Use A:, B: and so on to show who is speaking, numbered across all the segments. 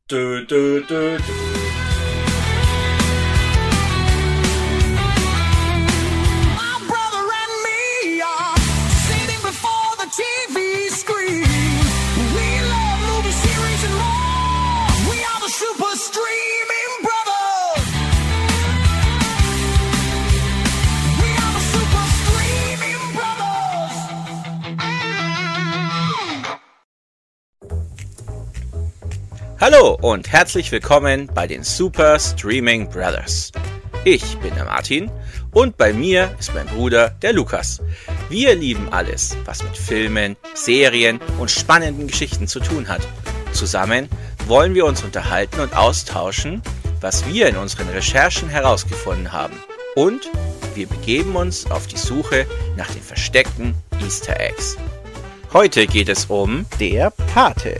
A: Du, du, du, du. Hallo und herzlich willkommen bei den Super Streaming Brothers. Ich bin der Martin und bei mir ist mein Bruder, der Lukas. Wir lieben alles, was mit Filmen, Serien und spannenden Geschichten zu tun hat. Zusammen wollen wir uns unterhalten und austauschen, was wir in unseren Recherchen herausgefunden haben. Und wir begeben uns auf die Suche nach den versteckten Easter Eggs. Heute geht es um Der Pate.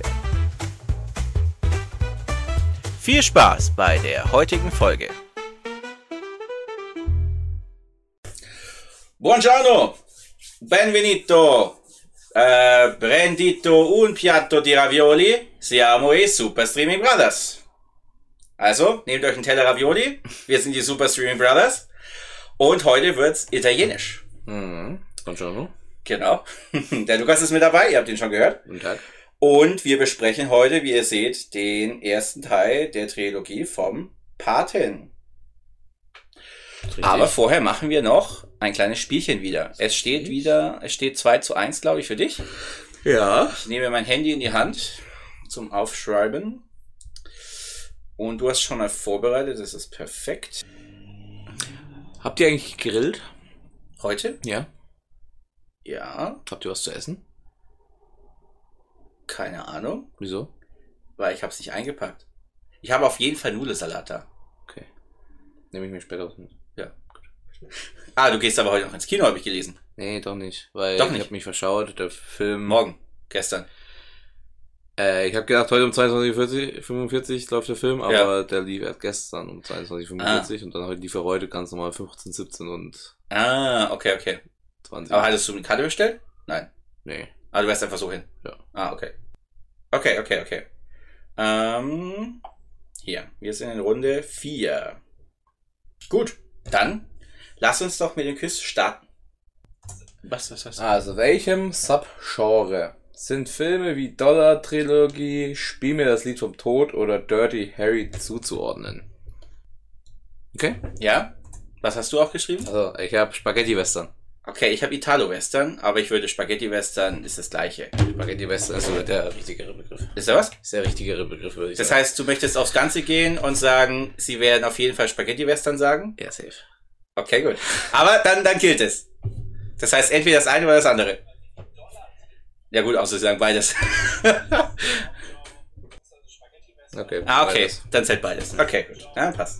A: Viel Spaß bei der heutigen Folge. Buongiorno, benvenuto, prendito un piatto di ravioli, siamo i Super Streaming Brothers. Also, nehmt euch einen Teller Ravioli, wir sind die Super Streaming Brothers und heute wird's italienisch.
B: Buongiorno.
A: Genau, der Lukas ist mit dabei, ihr habt ihn schon gehört.
B: Guten Tag.
A: Und wir besprechen heute, wie ihr seht, den ersten Teil der Trilogie vom Paten. Aber vorher machen wir noch ein kleines Spielchen wieder. Es steht 2:1, glaube ich, für dich.
B: Ja.
A: Ich nehme mein Handy in die Hand zum Aufschreiben. Und du hast schon mal vorbereitet, das ist perfekt.
B: Habt ihr eigentlich gegrillt?
A: Heute?
B: Ja.
A: Ja.
B: Habt ihr was zu essen?
A: Keine Ahnung.
B: Wieso?
A: Weil ich habe es nicht eingepackt. Ich habe auf jeden Fall Nudelsalat da.
B: Okay. Nehme ich mir später was mit.
A: Ja, gut. Ah, du gehst aber heute noch ins Kino, habe ich gelesen.
B: Nee, doch nicht. Weil
A: Doch nicht.
B: Ich habe mich verschaut. Der Film...
A: Gestern.
B: Ich habe gedacht, heute um 22:45 läuft der Film, aber der lief erst gestern um 22:45 und dann lief er heute ganz normal 15, 17 und...
A: Okay.
B: 20.
A: Aber hattest du eine Karte bestellt? Nein.
B: Nee.
A: Ah, du wärst einfach so hin?
B: Ja.
A: Okay. Okay. Hier, wir sind in Runde 4. Gut, dann lass uns doch mit dem Quiz starten. Was?
B: Also, welchem Subgenre sind Filme wie Dollar-Trilogie, Spiel mir das Lied vom Tod oder Dirty Harry zuzuordnen? Okay.
A: Ja? Was hast du auch geschrieben?
B: Also, ich habe Spaghetti-Western.
A: Okay, ich habe Italo-Western, aber ich würde Spaghetti-Western ist das gleiche.
B: Spaghetti-Western ist sogar der richtigere Begriff.
A: Ist der was?
B: Ist der richtigere Begriff, würde ich
A: Das
B: sagen.
A: heißt, du möchtest aufs Ganze gehen und sagen, sie werden auf jeden Fall Spaghetti-Western sagen?
B: Ja, safe.
A: Okay, gut. Aber dann gilt es. Das heißt, entweder das eine oder das andere. Ja gut, außer sie sagen beides.
B: Okay.
A: Okay,
B: beides.
A: dann zählt beides. Okay, gut. Ja, passt.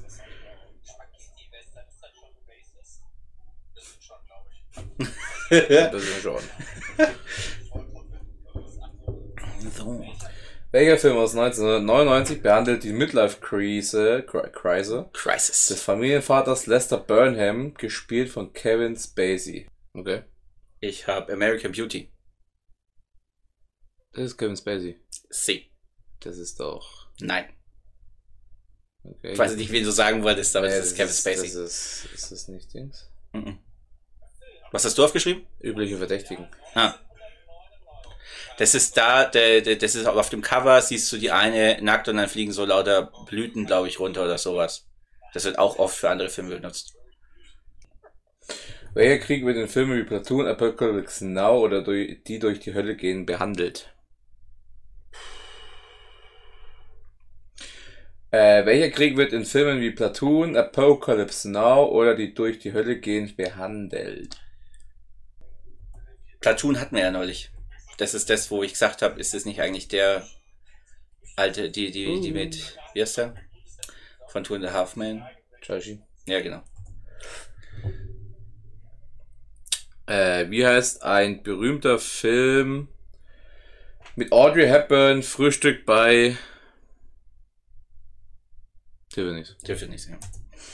B: Das ist schon.
A: So.
B: Welcher Film aus 1999 behandelt die Midlife-Krise
A: Crisis.
B: des Familienvaters Lester Burnham, gespielt von Kevin Spacey? Okay.
A: Ich habe American Beauty.
B: Das ist Kevin Spacey.
A: C.
B: Das ist doch...
A: Nein.
B: Okay.
A: Ich weiß nicht, wen du sagen wolltest, aber das ist Kevin Spacey.
B: Ist das nicht Dings?
A: Was hast du aufgeschrieben?
B: Übliche Verdächtigen.
A: Das ist das ist auf dem Cover, siehst du die eine nackt und dann fliegen so lauter Blüten, glaube ich, runter oder sowas. Das wird auch oft für andere Filme benutzt.
B: Welcher Krieg wird in Filmen wie Platoon, Apocalypse Now oder die durch die Hölle gehen behandelt? Welcher Krieg wird in Filmen wie Platoon, Apocalypse Now oder die durch die Hölle gehen behandelt?
A: Platoon hatten wir ja neulich. Das ist das, wo ich gesagt habe, ist es nicht eigentlich der alte, die mit, wie heißt der? Von Two and a Half Men?
B: Chachi.
A: Ja, genau.
B: Wie heißt ein berühmter Film mit Audrey Hepburn, Frühstück bei
A: Tiffany's, ja.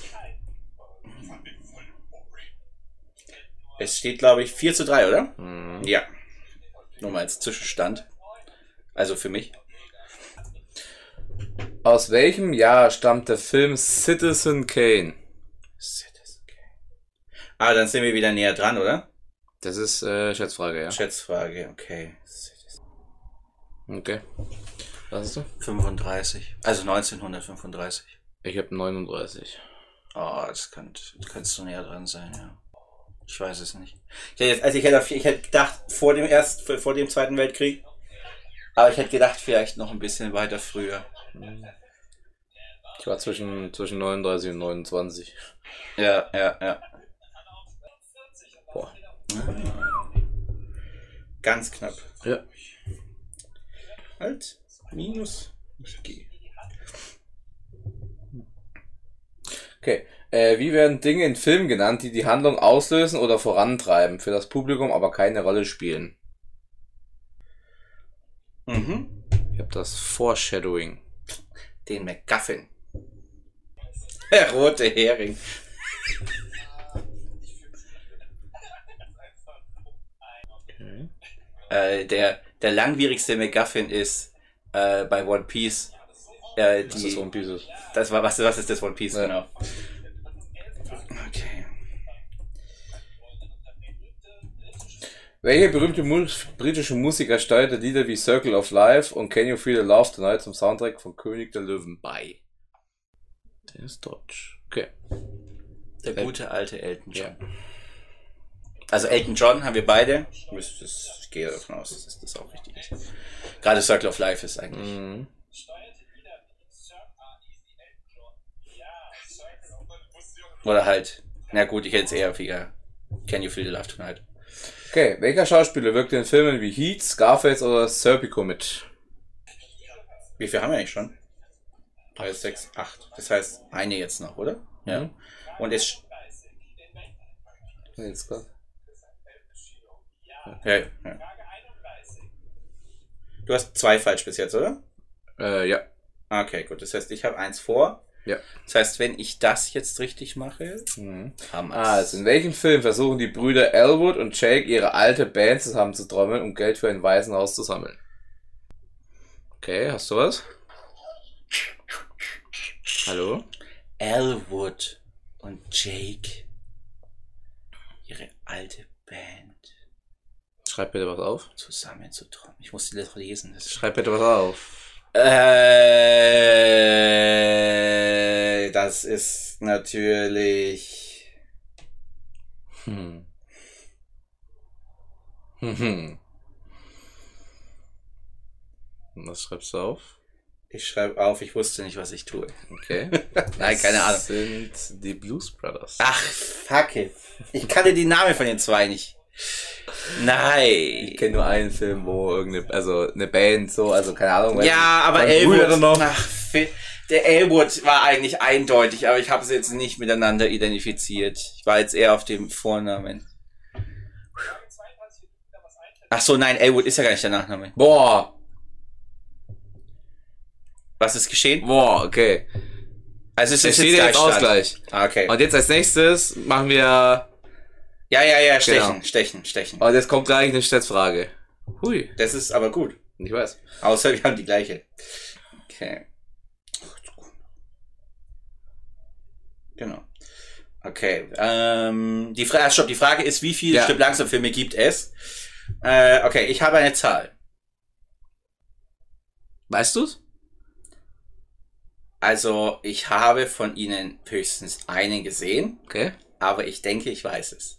A: Es steht, glaube ich, 4:3, oder?
B: Mhm.
A: Ja. Nur mal als Zwischenstand. Also für mich.
B: Aus welchem Jahr stammt der Film Citizen Kane?
A: Citizen Kane. Ah, dann sind wir wieder näher dran, oder?
B: Das ist Schätzfrage, ja.
A: Schätzfrage, okay.
B: Okay. Was hast du?
A: 35. Also 1935.
B: Ich habe 39.
A: Oh, das kannst du näher dran sein, ja. Ich weiß es nicht. Ich hätte gedacht, vor dem Zweiten Weltkrieg. Aber ich hätte gedacht, vielleicht noch ein bisschen weiter früher.
B: Ich war zwischen 39 und 29.
A: Ja.
B: Boah.
A: Ganz knapp.
B: Ja.
A: Halt. Minus. Nicht G.
B: Okay. Wie werden Dinge in Filmen genannt, die die Handlung auslösen oder vorantreiben, für das Publikum aber keine Rolle spielen? Ich habe das Foreshadowing.
A: Den MacGuffin. Der rote Hering.
B: Okay.
A: Der langwierigste MacGuffin ist bei One Piece.
B: Was ist One Piece ist?
A: Was ist das One Piece,
B: ja.
A: Genau. Okay.
B: Welcher berühmte britische Musiker steuerte Lieder wie Circle of Life und Can You Feel the Love Tonight zum Soundtrack von König der Löwen bei? Der ist deutsch. Okay.
A: Der gute alte Elton John.
B: Ja.
A: Also Elton John haben wir beide. Ich gehe davon aus, dass das auch richtig ist. Gerade Circle of Life ist eigentlich. Oder halt, na gut, ich hätte es eher wieder Can You Feel the Love Tonight.
B: Okay, welcher Schauspieler wirkte in Filmen wie Heat, Scarface oder Serpico mit?
A: Wie viel haben wir eigentlich schon? 3, 6, 8. Das heißt, eine jetzt noch, oder? Ja. Und es...
B: Jetzt grad.
A: Ja. Du hast 2 falsch bis jetzt, oder?
B: Ja.
A: Okay, gut. Das heißt, ich habe 1 vor.
B: Ja.
A: Das heißt, wenn ich das jetzt richtig mache, haben wir es.
B: Also, in welchem Film versuchen die Brüder Elwood und Jake ihre alte Band zusammenzutrommeln, um Geld für ein Waisenhaus zu sammeln? Okay, hast du was? Hallo?
A: Elwood und Jake, ihre alte Band
B: Schreib bitte was auf.
A: zusammenzutrommeln. Ich muss die Letter lesen.
B: Schreib bitte was auf.
A: Das ist natürlich...
B: Was schreibst du auf?
A: Ich schreibe auf, ich wusste nicht, was ich tue.
B: Okay.
A: Nein, keine Ahnung.
B: Das sind die Blues Brothers.
A: Ach, fuck it. Ich kannte die Namen von den 2 nicht. Nein.
B: Ich kenne nur einen Film, wo eine Band so, also keine Ahnung.
A: Ja, aber Elwood. Der Elwood war eigentlich eindeutig, aber ich habe sie jetzt nicht miteinander identifiziert. Ich war jetzt eher auf dem Vornamen. Ach so, nein, Elwood ist ja gar nicht der Nachname.
B: Boah.
A: Was ist geschehen?
B: Boah, okay.
A: Also es ist
B: steht jetzt Ausgleich.
A: Okay.
B: Und jetzt als nächstes machen wir...
A: Ja,
B: Genau.
A: stechen.
B: Und jetzt kommt gleich eine Schätzfrage. Hui.
A: Das ist aber gut.
B: Ich weiß.
A: Außer wir haben die gleiche. Okay. Genau. Okay. Die Frage ist, wie viele Stück Langsamfilme gibt es? Okay, ich habe eine Zahl.
B: Weißt du's?
A: Also, ich habe von ihnen höchstens einen gesehen.
B: Okay.
A: Aber ich denke, ich weiß es.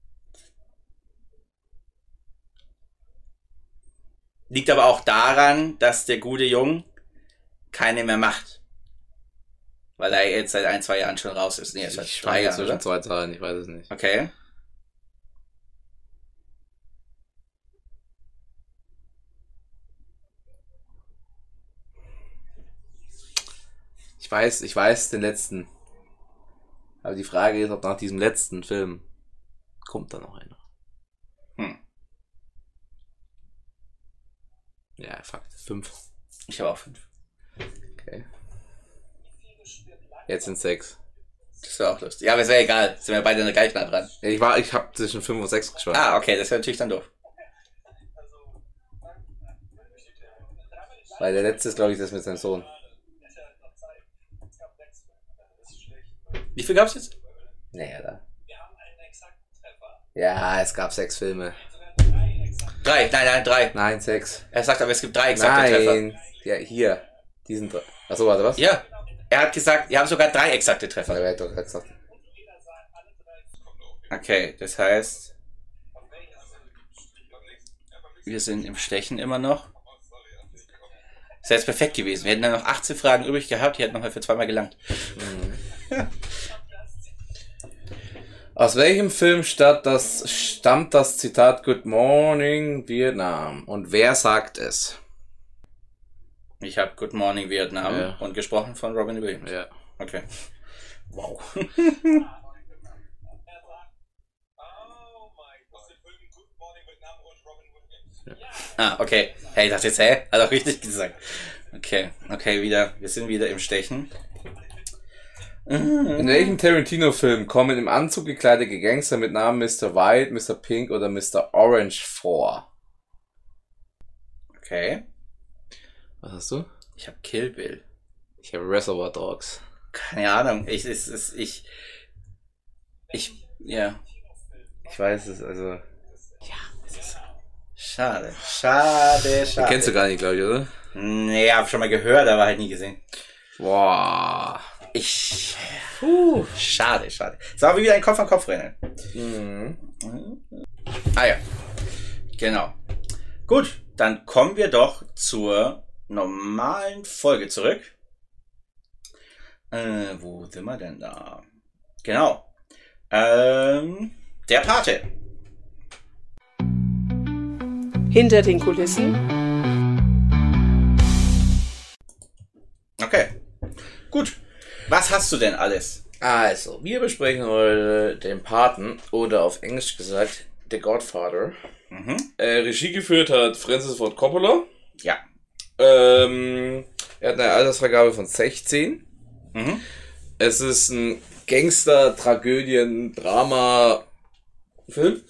A: Liegt aber auch daran, dass der gute Jung keine mehr macht. Weil er jetzt seit 1, 2 Jahren schon raus ist. Nee, seit 3 Jahren,
B: zwischen
A: oder?
B: 2 Zahlen, ich weiß es nicht.
A: Okay.
B: Ich weiß den letzten. Aber die Frage ist, ob nach diesem letzten Film kommt da noch einer. Ja, Fakt. 5.
A: Ich habe auch 5.
B: Okay. Jetzt sind 6.
A: Das wäre auch lustig. Ja, aber es wäre egal. Sind wir beide gleich nah dran.
B: Ich habe zwischen 5 und 6 geschwommen.
A: Ah, okay, das wäre natürlich dann doof.
B: Weil der letzte ist, glaube ich, das mit seinem Sohn.
A: Wie viel gab's jetzt?
B: Naja, da. Ja, es gab 6 Filme.
A: 3, nein, 3.
B: Nein, 6.
A: Er sagt aber, es gibt 3 exakte Treffer.
B: Nein, ja, hier. Diesen 3. Achso, warte, was?
A: Ja, er hat gesagt, ihr habt sogar 3 exakte Treffer.
B: Ja, wer hat doch gesagt.
A: Okay, das heißt, wir sind im Stechen immer noch. Das wäre jetzt perfekt gewesen. Wir hätten dann noch 18 Fragen übrig gehabt, die hätten nochmal für 2-mal gelangt.
B: Aus welchem Film stammt das Zitat Good Morning Vietnam? Und wer sagt es?
A: Ich habe Good Morning Vietnam und gesprochen von Robin Williams.
B: Ja.
A: Okay. Wow. Okay. Hey, ich dachte jetzt, hat er richtig gesagt. Okay, wir sind wieder im Stechen.
B: In welchem Tarantino-Film kommen im Anzug gekleidete Gangster mit Namen Mr. White, Mr. Pink oder Mr. Orange vor?
A: Okay.
B: Was hast du?
A: Ich habe Kill Bill.
B: Ich habe Reservoir Dogs.
A: Keine Ahnung. Ich
B: weiß es, also.
A: Es ist schade.
B: Den kennst du gar nicht, glaube ich, oder?
A: Nee, hab schon mal gehört, aber halt nie gesehen.
B: Boah.
A: Schade. Es war wie wieder ein Kopf-an-Kopf-Rennen. Ah ja. Genau. Gut, dann kommen wir doch zur normalen Folge zurück. Wo sind wir denn da? Genau. Der Pate.
C: Hinter den Kulissen.
A: Okay. Gut. Was hast du denn alles?
B: Also, wir besprechen heute den Paten oder auf Englisch gesagt The Godfather. Regie geführt hat Francis Ford Coppola.
A: Ja.
B: Er hat eine Altersfreigabe von 16. Es ist ein Gangster-Tragödien-Drama-Film.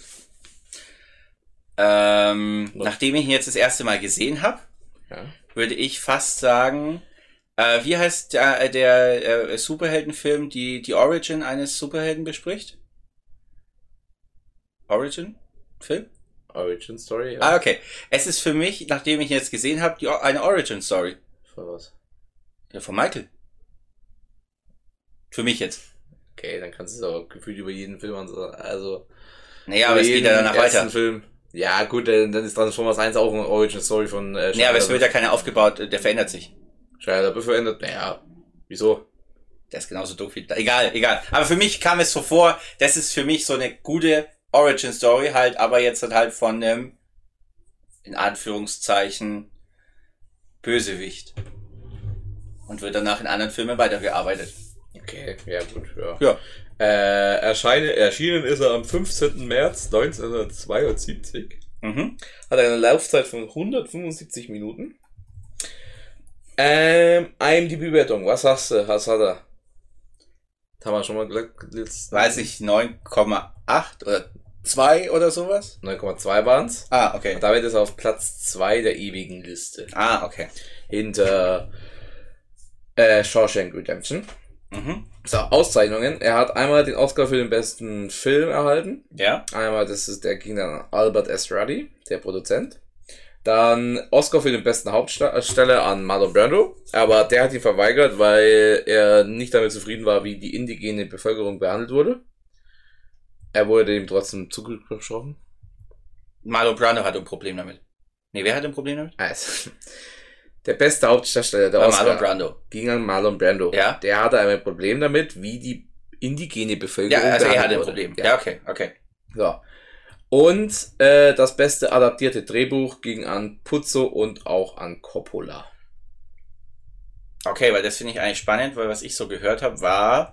A: Nachdem ich ihn jetzt das erste Mal gesehen habe, würde ich fast sagen, wie heißt der Superheldenfilm, die Origin eines Superhelden bespricht? Origin-Film?
B: Origin Story, ja.
A: Ah, okay. Es ist für mich, nachdem ich ihn jetzt gesehen habe, eine Origin Story.
B: Von was?
A: Ja, von Michael. Für mich jetzt.
B: Okay, dann kannst du es aber gefühlt über jeden Film ansehen. Also.
A: Naja, aber es geht ja danach weiter.
B: Film. Ja, gut, dann ist Transformers 1 auch eine Origin Story von
A: Ja, aber es wird ja keiner aufgebaut, der verändert sich.
B: Shia LaBeouf verändert? Naja, wieso?
A: Der ist genauso doof wie... Egal. Aber für mich kam es so vor, das ist für mich so eine gute Origin Story halt, aber jetzt halt von einem, in Anführungszeichen, Bösewicht. Und wird danach in anderen Filmen weitergearbeitet.
B: Okay, ja gut, ja. Erschienen ist er am 15. März 1972. Hat eine Laufzeit von 175 Minuten. IMDb-Bewertung, was hast du? Was hat er? Das haben wir schon mal gesagt.
A: Weiß ich, 9,8 oder 2 oder sowas?
B: 9,2 waren's.
A: Ah, okay.
B: Und damit ist er auf Platz 2 der ewigen Liste.
A: Ah, okay.
B: Hinter Shawshank Redemption. So, Auszeichnungen. Er hat einmal den Oscar für den besten Film erhalten.
A: Ja.
B: Einmal, der ging dann an Albert S. Ruddy, der Produzent. Dann Oscar für den besten Hauptdarsteller an Marlon Brando. Aber der hat ihn verweigert, weil er nicht damit zufrieden war, wie die indigene Bevölkerung behandelt wurde. Er wurde ihm trotzdem zugesprochen.
A: Marlon Brando hat ein Problem damit. Nee, wer hat ein Problem damit?
B: Also, der beste Hauptdarsteller der Oscar
A: Marlon Brando.
B: ging an Marlon Brando.
A: Ja.
B: Der hatte ein Problem damit, wie die indigene Bevölkerung
A: ja, also er hatte ein
B: wurde.
A: Problem. Ja, okay.
B: So. Und das beste adaptierte Drehbuch ging an Puzo und auch an Coppola.
A: Okay, weil das finde ich eigentlich spannend, weil was ich so gehört habe, war,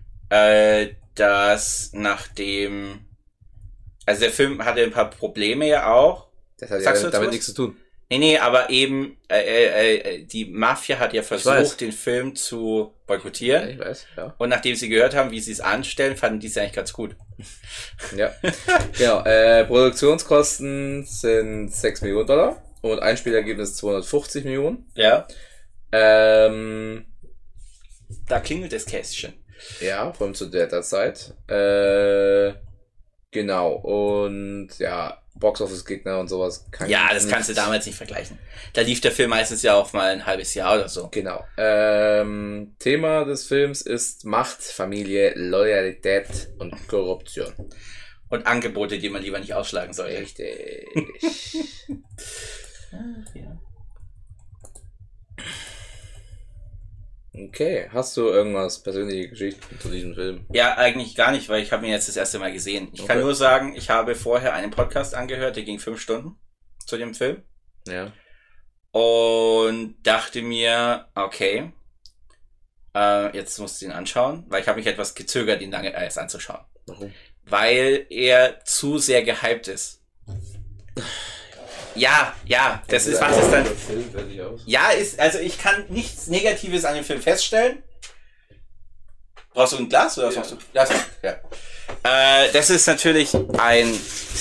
A: dass nachdem, also der Film hatte ein paar Probleme ja auch.
B: Das hat
A: Sagst
B: ja
A: du
B: damit
A: was?
B: nichts zu tun.
A: Nee, aber eben, die Mafia hat ja versucht, den Film zu boykottieren.
B: Ja, ich weiß, ja.
A: Und nachdem sie gehört haben, wie sie es anstellen, fanden die es eigentlich ganz gut.
B: Ja, genau. Produktionskosten sind 6 Millionen Dollar und Einspielergebnis 250 Millionen.
A: Ja. Da klingelt das Kästchen.
B: Ja, vor allem zu der Zeit. Genau. Und ja, Boxoffice-Gegner und sowas kann
A: Ja,
B: ich
A: das
B: nicht.
A: kannst du damals nicht vergleichen. Da lief der Film meistens ja auch mal ein halbes Jahr oder so.
B: Genau. Thema des Films ist Macht, Familie, Loyalität und Korruption.
A: Und Angebote, die man lieber nicht ausschlagen sollte.
B: Richtig.
A: Ja.
B: Okay, hast du irgendwas persönliche Geschichten zu diesem Film?
A: Ja, eigentlich gar nicht, weil ich habe ihn jetzt das erste Mal gesehen. Ich kann
B: Okay.
A: nur sagen, ich habe vorher einen Podcast angehört, der ging 5 Stunden zu dem Film.
B: Ja.
A: Und dachte mir, okay, jetzt musst du ihn anschauen, weil ich habe mich etwas gezögert, ihn lange erst anzuschauen.
B: Warum?
A: Weil er zu sehr gehypt ist. Ja, das ist, was ist dann...
B: Film, fertig aus.
A: Ja, also ich kann nichts Negatives an dem Film feststellen. Brauchst du ein Glas oder was
B: Ja.
A: machst du? Ja. Das ist natürlich ein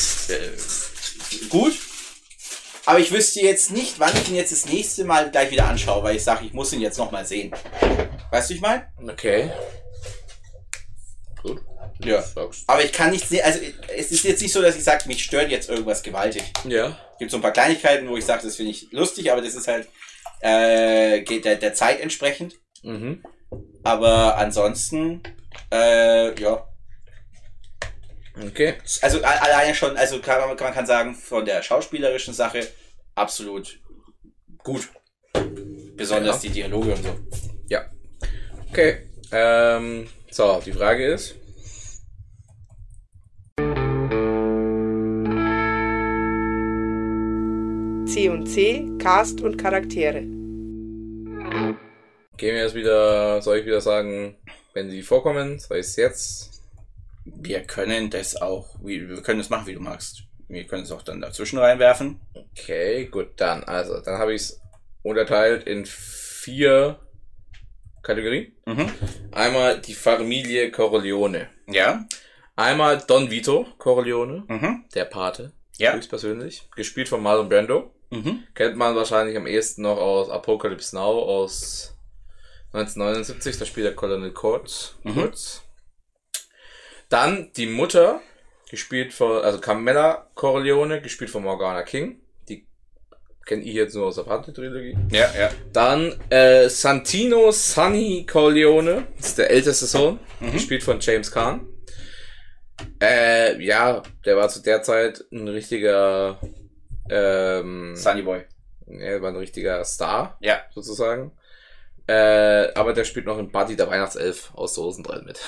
A: gut. Aber ich wüsste jetzt nicht, wann ich ihn jetzt das nächste Mal gleich wieder anschaue, weil ich sage, ich muss ihn jetzt nochmal sehen. Weißt du, wie ich meine?
B: Okay. Gut.
A: Ja.
B: Sagst.
A: Aber ich kann nicht sehen, also es ist jetzt nicht so, dass ich sage, mich stört jetzt irgendwas gewaltig.
B: Ja.
A: Gibt so ein paar Kleinigkeiten, wo ich sage, das finde ich lustig, aber das ist halt geht der Zeit entsprechend.
B: Mhm.
A: Aber ansonsten, ja.
B: Okay.
A: Also alleine schon, also man kann sagen, von der schauspielerischen Sache absolut gut. Besonders
B: Ja.
A: die Dialoge und so.
B: Ja. Okay. So, die Frage ist.
C: C&C, Cast und Charaktere.
B: Gehen wir jetzt wieder, soll ich wieder sagen, wenn sie vorkommen, soll ich es jetzt?
A: Wir können das auch, wir können das machen, wie du magst. Wir können es auch dann dazwischen reinwerfen.
B: Okay, gut, dann habe ich es unterteilt in 4 Kategorien.
A: Mhm.
B: Einmal die Familie Corleone.
A: Ja.
B: Einmal Don Vito Corleone,
A: Mhm.
B: der Pate,
A: Ja.
B: höchstpersönlich, gespielt von Marlon Brando.
A: Mhm.
B: Kennt man wahrscheinlich am ehesten noch aus Apocalypse Now aus 1979, da spielt der Colonel Kurtz. Dann die Mutter, gespielt von, also Carmella Corleone, gespielt von Morgana King. Die kenne ich jetzt nur aus der Pate-Trilogie.
A: Ja.
B: Dann Santino Sonny Corleone, das ist der älteste Sohn, gespielt von James Caan. Ja, der war zu der Zeit ein richtiger
A: Sunny Boy.
B: er war ein richtiger Star,
A: Ja.
B: sozusagen. Aber der spielt noch in Buddy der Weihnachtself aus Rosenthal mit.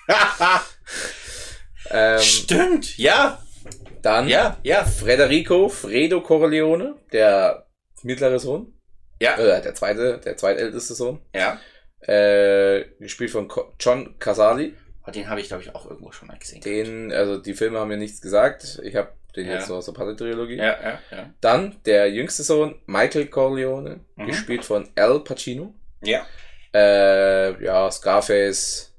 A: Stimmt, ja.
B: Dann
A: Ja.
B: Fredo Corleone, der mittlere Sohn.
A: Ja.
B: Der zweitälteste Sohn.
A: Ja.
B: Gespielt von John Casali.
A: Den habe ich, glaube ich, auch irgendwo schon mal gesehen.
B: Die Filme haben mir nichts gesagt. Ich habe den
A: Ja.
B: jetzt nur aus der Pate-Trilogie.
A: Ja.
B: Dann der jüngste Sohn, Michael Corleone, gespielt von Al Pacino.
A: Ja.
B: Ja, Scarface,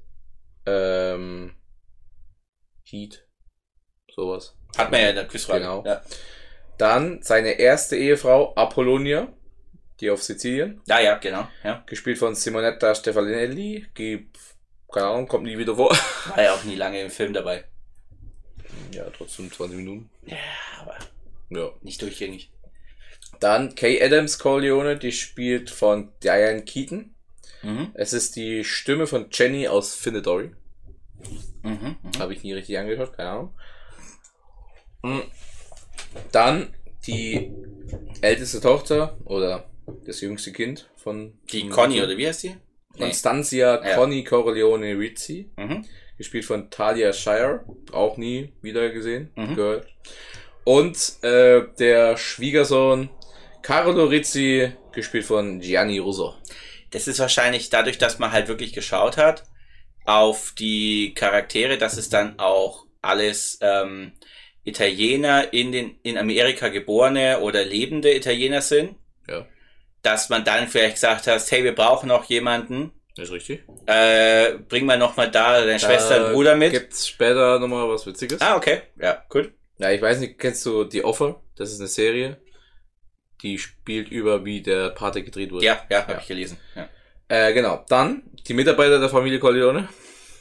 B: Heat, sowas.
A: Hat man ja in der Quizfrage.
B: Genau.
A: Ja.
B: Dann seine erste Ehefrau, Apollonia, die auf Sizilien,
A: Ja, genau. Ja.
B: gespielt von Simonetta Stefanelli, keine Ahnung, kommt nie wieder vor.
A: War ja auch nie lange im Film dabei.
B: Ja, trotzdem 20 Minuten.
A: Ja, aber
B: Ja.
A: nicht durchgängig.
B: Dann Kay Adams Corleone, die spielt von Diane Keaton.
A: Mhm.
B: Es ist die Stimme von Jenny aus Findet Dory.
A: Mhm.
B: Habe ich nie richtig angeschaut, keine Ahnung. Dann die älteste Tochter oder das jüngste Kind von
A: Die Conny, oder wie heißt die?
B: Constantia
A: Ja.
B: Conny Corleone Rizzi,
A: Mhm.
B: gespielt von Talia Shire, auch nie wieder gesehen,
A: Mhm.
B: gehört. Und der Schwiegersohn Carlo Rizzi, gespielt von Gianni Russo.
A: Das ist wahrscheinlich dadurch, dass man halt wirklich geschaut hat auf die Charaktere, dass es dann auch alles Italiener in Amerika geborene oder lebende Italiener sind.
B: Ja,
A: Dass man dann vielleicht gesagt hat, hey, wir brauchen noch jemanden,
B: ist richtig.
A: bring mal noch mal da deine Schwester und Bruder mit.
B: Gibt's später nochmal was Witziges?
A: Ah, okay. Ja, gut.
B: Ja, ich weiß nicht, kennst du The Offer? Das ist eine Serie, die spielt über, wie der Pate gedreht wurde.
A: Ja, habe ich gelesen. Ja.
B: Genau. Dann die Mitarbeiter der Familie Corleone.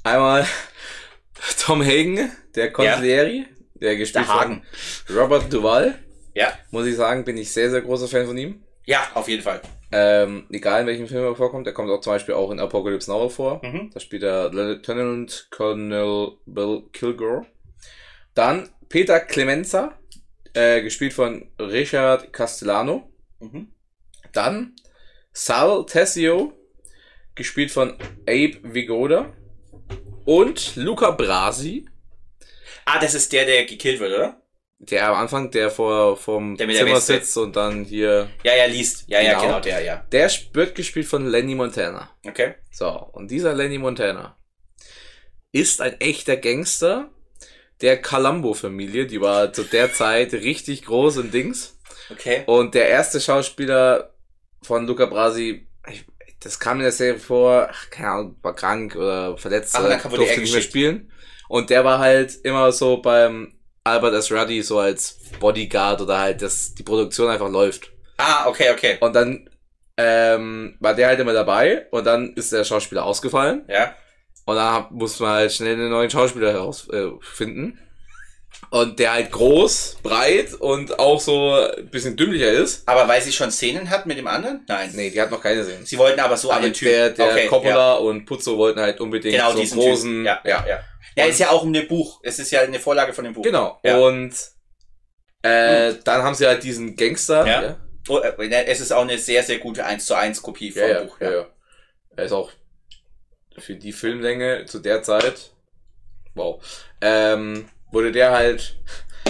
B: Einmal Tom Hagen, der Consigliere, der gespielt
A: Der Hagen.
B: von Robert Duvall.
A: Ja.
B: Muss ich sagen, bin ich sehr, sehr großer Fan von ihm.
A: Ja, auf jeden Fall.
B: Egal in welchem Film er vorkommt, der kommt auch zum Beispiel auch in Apocalypse Now vor.
A: Mhm.
B: Da spielt er Lieutenant Colonel Bill Kilgore. Dann Peter Clemenza, gespielt von Richard Castellano.
A: Mhm.
B: Dann Sal Tessio, gespielt von Abe Vigoda. Und Luca Brasi,
A: Ah, das ist der gekillt wird, oder?
B: der am Anfang, der vom
A: Der mit der
B: Zimmer
A: Weste.
B: sitzt und dann hier...
A: Ja, liest. Ja,
B: Genau.
A: genau, der, ja.
B: Der wird gespielt von Lenny Montana.
A: Okay.
B: So, und dieser Lenny Montana ist ein echter Gangster der Columbo-Familie. Die war zu der Zeit richtig groß und Dings.
A: Okay.
B: Und der erste Schauspieler von Luca Brasi, das kam in der Serie vor, keine Ahnung, war krank oder verletzt,
A: Ach, und dann wurde er
B: durfte nicht mehr
A: geschickt.
B: spielen. Und der war halt immer so beim Albert S. Ruddy so als Bodyguard oder halt, dass die Produktion einfach läuft.
A: Ah, okay.
B: Und dann war der halt immer dabei und dann ist der Schauspieler ausgefallen.
A: Ja.
B: Und da muss man halt schnell einen neuen Schauspieler herausfinden. Und der halt groß, breit und auch so ein bisschen dümmlicher ist.
A: Aber weil sie schon Szenen hat mit dem anderen? Nein.
B: Nee, die hat noch keine Sehen.
A: Sie wollten aber so
B: Aber
A: einen Typ.
B: der
A: Okay,
B: Coppola und Puzzo wollten halt unbedingt
A: Genau,
B: so einen
A: diesen
B: großen...
A: Typen. Ja. Ja, ist ja auch ein Buch. Es ist ja eine Vorlage von dem Buch.
B: Genau.
A: Ja.
B: Und dann haben sie halt diesen Gangster.
A: Ja. Oh, es ist auch eine sehr, sehr gute 1:1 Kopie vom
B: Ja,
A: Buch.
B: ja. Er ist auch für die Filmlänge zu der Zeit, wow, wurde der halt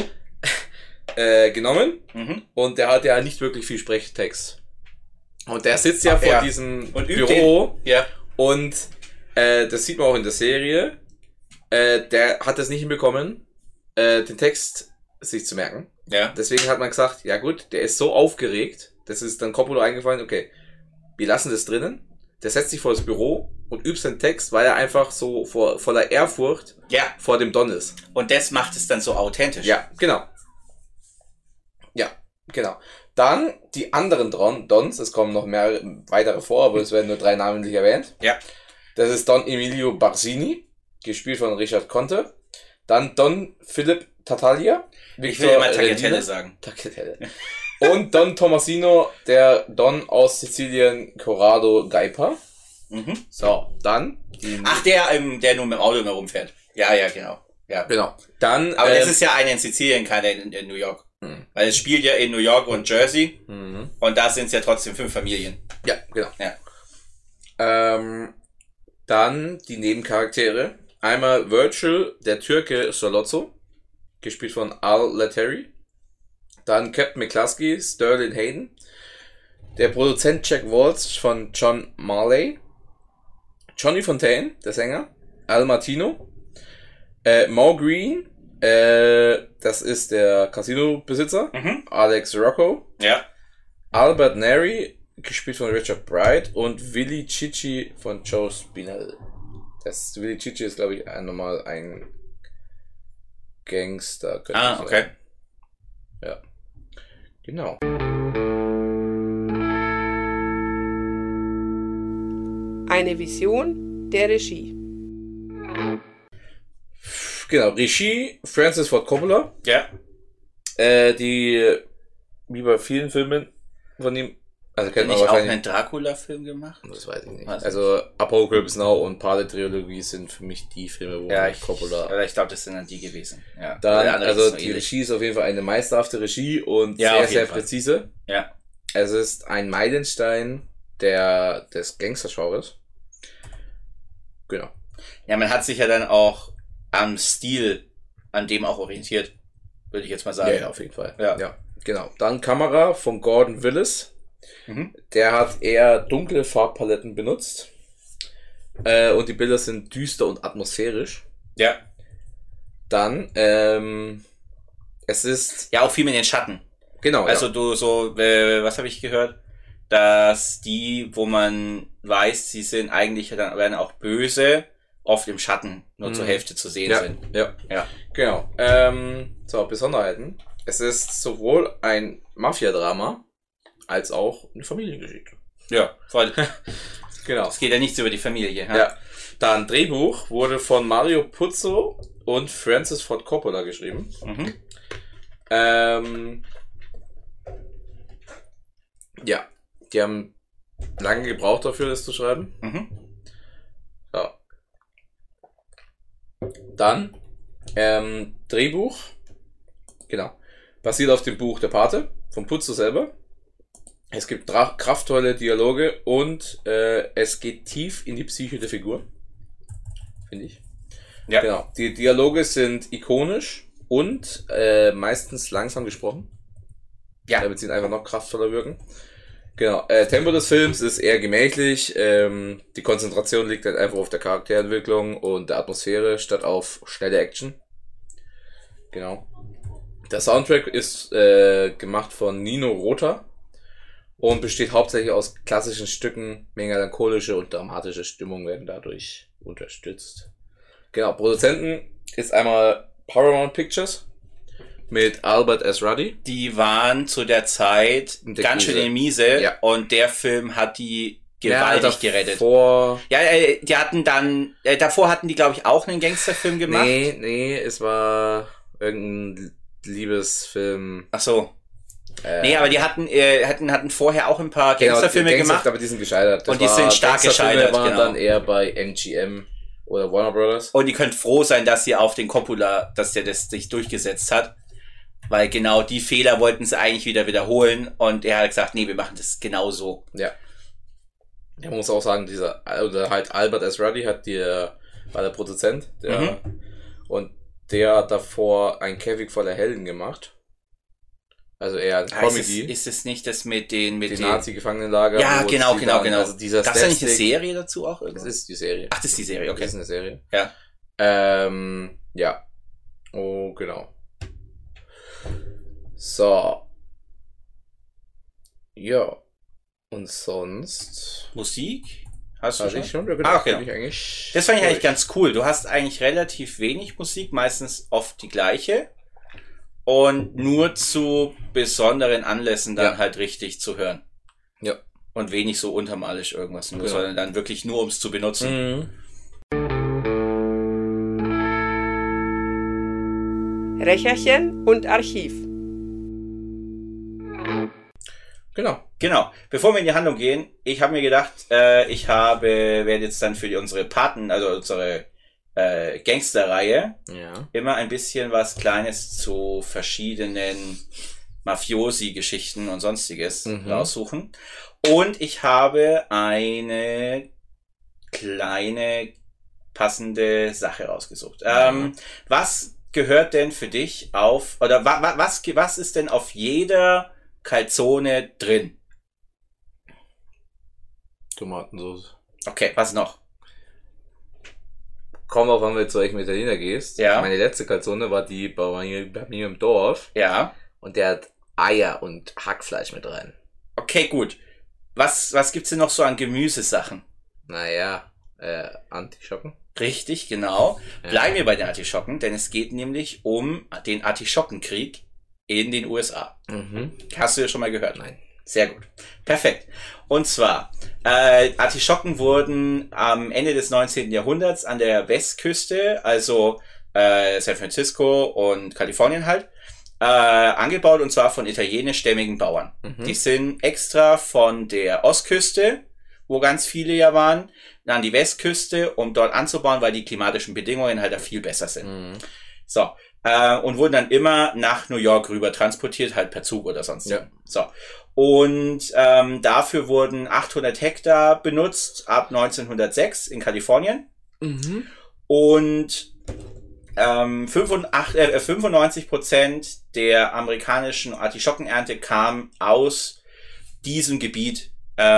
B: genommen
A: Mhm.
B: und der hat ja nicht wirklich viel Sprechtext. Und der sitzt ja
A: Ach,
B: vor
A: ja.
B: diesem
A: Und übt
B: Büro
A: Ja.
B: und das sieht man auch in der Serie. Der hat es nicht hinbekommen, den Text sich zu merken.
A: Ja.
B: Deswegen hat man gesagt, ja gut, der ist so aufgeregt, das ist dann Coppola eingefallen, okay, wir lassen das drinnen, der setzt sich vor das Büro und übt seinen Text, weil er einfach so voller Ehrfurcht
A: Ja.
B: vor dem Don ist.
A: Und das macht es dann so authentisch.
B: Ja, genau. Ja, genau. Dann die anderen Dons, es kommen noch mehr weitere vor, aber es werden nur 3 namentlich erwähnt.
A: Ja.
B: Das ist Don Emilio Barzini, gespielt von Richard Conte. Dann Don Philipp Tartaglia.
A: Ich will immer Tagliatelle sagen.
B: Tagliatelle. Und Don Tomasino, der Don aus Sizilien, Corrado Gaipa.
A: Mhm.
B: So, dann die...
A: Ach, der nur mit dem Auto immer rumfährt. Ja, genau. Ja.
B: Genau. Dann...
A: Aber das ist ja einer in Sizilien, keiner in New York. Weil es spielt ja in New York und Jersey. Und da sind es ja trotzdem 5 Familien.
B: Ja, genau.
A: Ja.
B: Dann die Nebencharaktere. Einmal Virgil, der Türke Solozzo, gespielt von Al Letteri. Dann Captain McCluskey, Sterling Hayden. Der Produzent Jack Waltz von John Marley. Johnny Fontaine, der Sänger. Al Martino. Mo Green, das ist der Casino-Besitzer.
A: Mhm.
B: Alex Rocco.
A: Ja.
B: Albert Neri, gespielt von Richard Bright. Und Willy Cicci von Joe Spinell. Willy Cicci ist, glaube ich, nochmal ein Gangster. könnte ich
A: Okay.
B: sagen. Ja. Genau.
C: Eine Vision der Regie.
B: Genau, Regie Francis Ford Coppola.
A: Ja.
B: Die, wie bei vielen Filmen von ihm, also
A: Hat
B: kennt man
A: nicht auch
B: wahrscheinlich...
A: einen Dracula-Film gemacht?
B: Das weiß ich nicht.
A: Was?
B: Also Apocalypse Now und Pate-Trilogie sind für mich die Filme, wo Coppola...
A: Ich glaube, das sind dann die gewesen. Ja.
B: Dann,
A: Der andere
B: also
A: ist so
B: die
A: ähnlich.
B: Regie ist auf jeden Fall eine meisterhafte Regie und
A: Ja,
B: sehr,
A: auf jeden
B: sehr
A: Fall.
B: präzise.
A: Ja.
B: Es ist ein Meilenstein des Gangster-Genres. Genau.
A: Ja, man hat sich ja dann auch am Stil, an dem auch orientiert, würde ich jetzt mal sagen.
B: Ja, auf jeden Fall.
A: Ja.
B: Genau. Dann Kamera von Gordon Willis.
A: Mhm.
B: Der hat eher dunkle Farbpaletten benutzt. Und die Bilder sind düster und atmosphärisch.
A: Ja.
B: Dann, es ist...
A: Ja, auch viel mit den Schatten.
B: Genau,
A: Also
B: ja.
A: du so, was habe ich gehört? Dass die, wo man weiß, sie sind eigentlich dann werden auch böse, oft im Schatten nur zur Hälfte zu sehen
B: Ja,
A: sind.
B: ja.
A: Ja.
B: Genau. So, Besonderheiten. Es ist sowohl ein Mafia-Drama als auch eine Familiengeschichte.
A: Ja, voll.
B: Genau.
A: Es geht ja nichts über die Familie.
B: Ja. Dann Drehbuch wurde von Mario Puzo und Francis Ford Coppola geschrieben.
A: Mhm.
B: Ja, die haben lange gebraucht dafür, das zu schreiben.
A: Mhm.
B: Ja. Dann Drehbuch, genau, basiert auf dem Buch Der Pate von Puzo selber. Es gibt kraftvolle Dialoge und es geht tief in die Psyche der Figur, finde ich.
A: Ja.
B: Genau. Die Dialoge sind ikonisch und meistens langsam gesprochen.
A: Ja.
B: Damit sie einfach noch kraftvoller wirken. Genau. Tempo des Films ist eher gemächlich. Die Konzentration liegt halt einfach auf der Charakterentwicklung und der Atmosphäre statt auf schnelle Action. Genau. Der Soundtrack ist gemacht von Nino Rota und besteht hauptsächlich aus klassischen Stücken. Melancholische und dramatische Stimmung werden dadurch unterstützt. Genau. Produzenten ist einmal Paramount Pictures mit Albert S. Ruddy.
A: Die waren zu der Zeit ganz schön in die Miese.
B: Ja.
A: Und der Film hat die gewaltig gerettet.
B: Vor
A: Ja, die hatten dann, davor hatten die, glaube ich, auch einen Gangsterfilm gemacht.
B: Nee, es war irgendein Liebesfilm.
A: Ach so. Nee, aber die hatten vorher auch ein paar
B: Genau,
A: Gangsterfilme gemacht.
B: Aber die sind gescheitert.
A: Und die sind stark gescheitert,
B: waren
A: genau.
B: dann eher bei MGM oder Warner Brothers.
A: Und ihr könnt froh sein, dass sie auf den Coppola, dass der das sich durchgesetzt hat. Weil genau die Fehler wollten sie eigentlich wieder wiederholen. Und er hat gesagt, nee, wir machen das genau so.
B: Ja. Man muss auch sagen, oder halt Albert S. Ruddy war der Produzent. Und der hat davor ein Käfig voller Helden gemacht. Also eher ein Comedy.
A: Ist es nicht das mit den
B: Nazi-Gefangenenlager?
A: Ja, genau.
B: Also dieser
A: Gab's da nicht eine Serie dazu auch?
B: Das ist die Serie.
A: Ach, das ist die Serie, okay.
B: Das ist eine Serie.
A: Ja.
B: Ja. Oh, genau. So. Ja. Und sonst?
A: Musik? Hast du
B: Hatte
A: schon?
B: ich schon? Ja, genau.
A: Ah, okay. Das fand ich eigentlich ganz cool. Du hast eigentlich relativ wenig Musik, meistens oft die gleiche. Und nur zu besonderen Anlässen dann halt richtig zu hören.
B: Ja.
A: Und wenig so untermalisch irgendwas,
B: Genau.
A: sondern dann wirklich nur, um es zu benutzen.
C: Recherchen und Archiv.
A: Genau. Bevor wir in die Handlung gehen, ich habe mir gedacht, werde jetzt dann für unsere Paten, also unsere Gangsterreihe, immer ein bisschen was Kleines zu verschiedenen Mafiosi-Geschichten und sonstiges raussuchen. Und ich habe eine kleine passende Sache rausgesucht. Was gehört denn für dich was ist denn auf jeder Calzone drin?
B: Tomatensauce.
A: Okay, was noch?
B: Komm auf, wenn du zu welchem Italiener gehst.
A: Ja.
B: Meine letzte Calzone war die bei mir im Dorf.
A: Ja.
B: Und der hat Eier und Hackfleisch mit rein.
A: Okay, gut. Was gibt's denn noch so an Gemüsesachen?
B: Naja, Artischocken.
A: Richtig, genau. Bleiben wir bei den Artischocken, denn es geht nämlich um den Artischockenkrieg in den USA. Hast du ja schon mal gehört?
B: Nein.
A: Sehr gut. Perfekt. Und zwar, Artischocken wurden am Ende des 19. Jahrhunderts an der Westküste, also San Francisco und Kalifornien halt, angebaut, und zwar von italienischstämmigen Bauern. Die sind extra von der Ostküste, wo ganz viele ja waren, an die Westküste, um dort anzubauen, weil die klimatischen Bedingungen halt da viel besser sind. So. Und wurden dann immer nach New York rüber transportiert, halt per Zug oder sonst.
B: Ja.
A: So. Und dafür wurden 800 Hektar benutzt ab 1906 in Kalifornien. Und 95% der amerikanischen Artischockenernte kam aus diesem Gebiet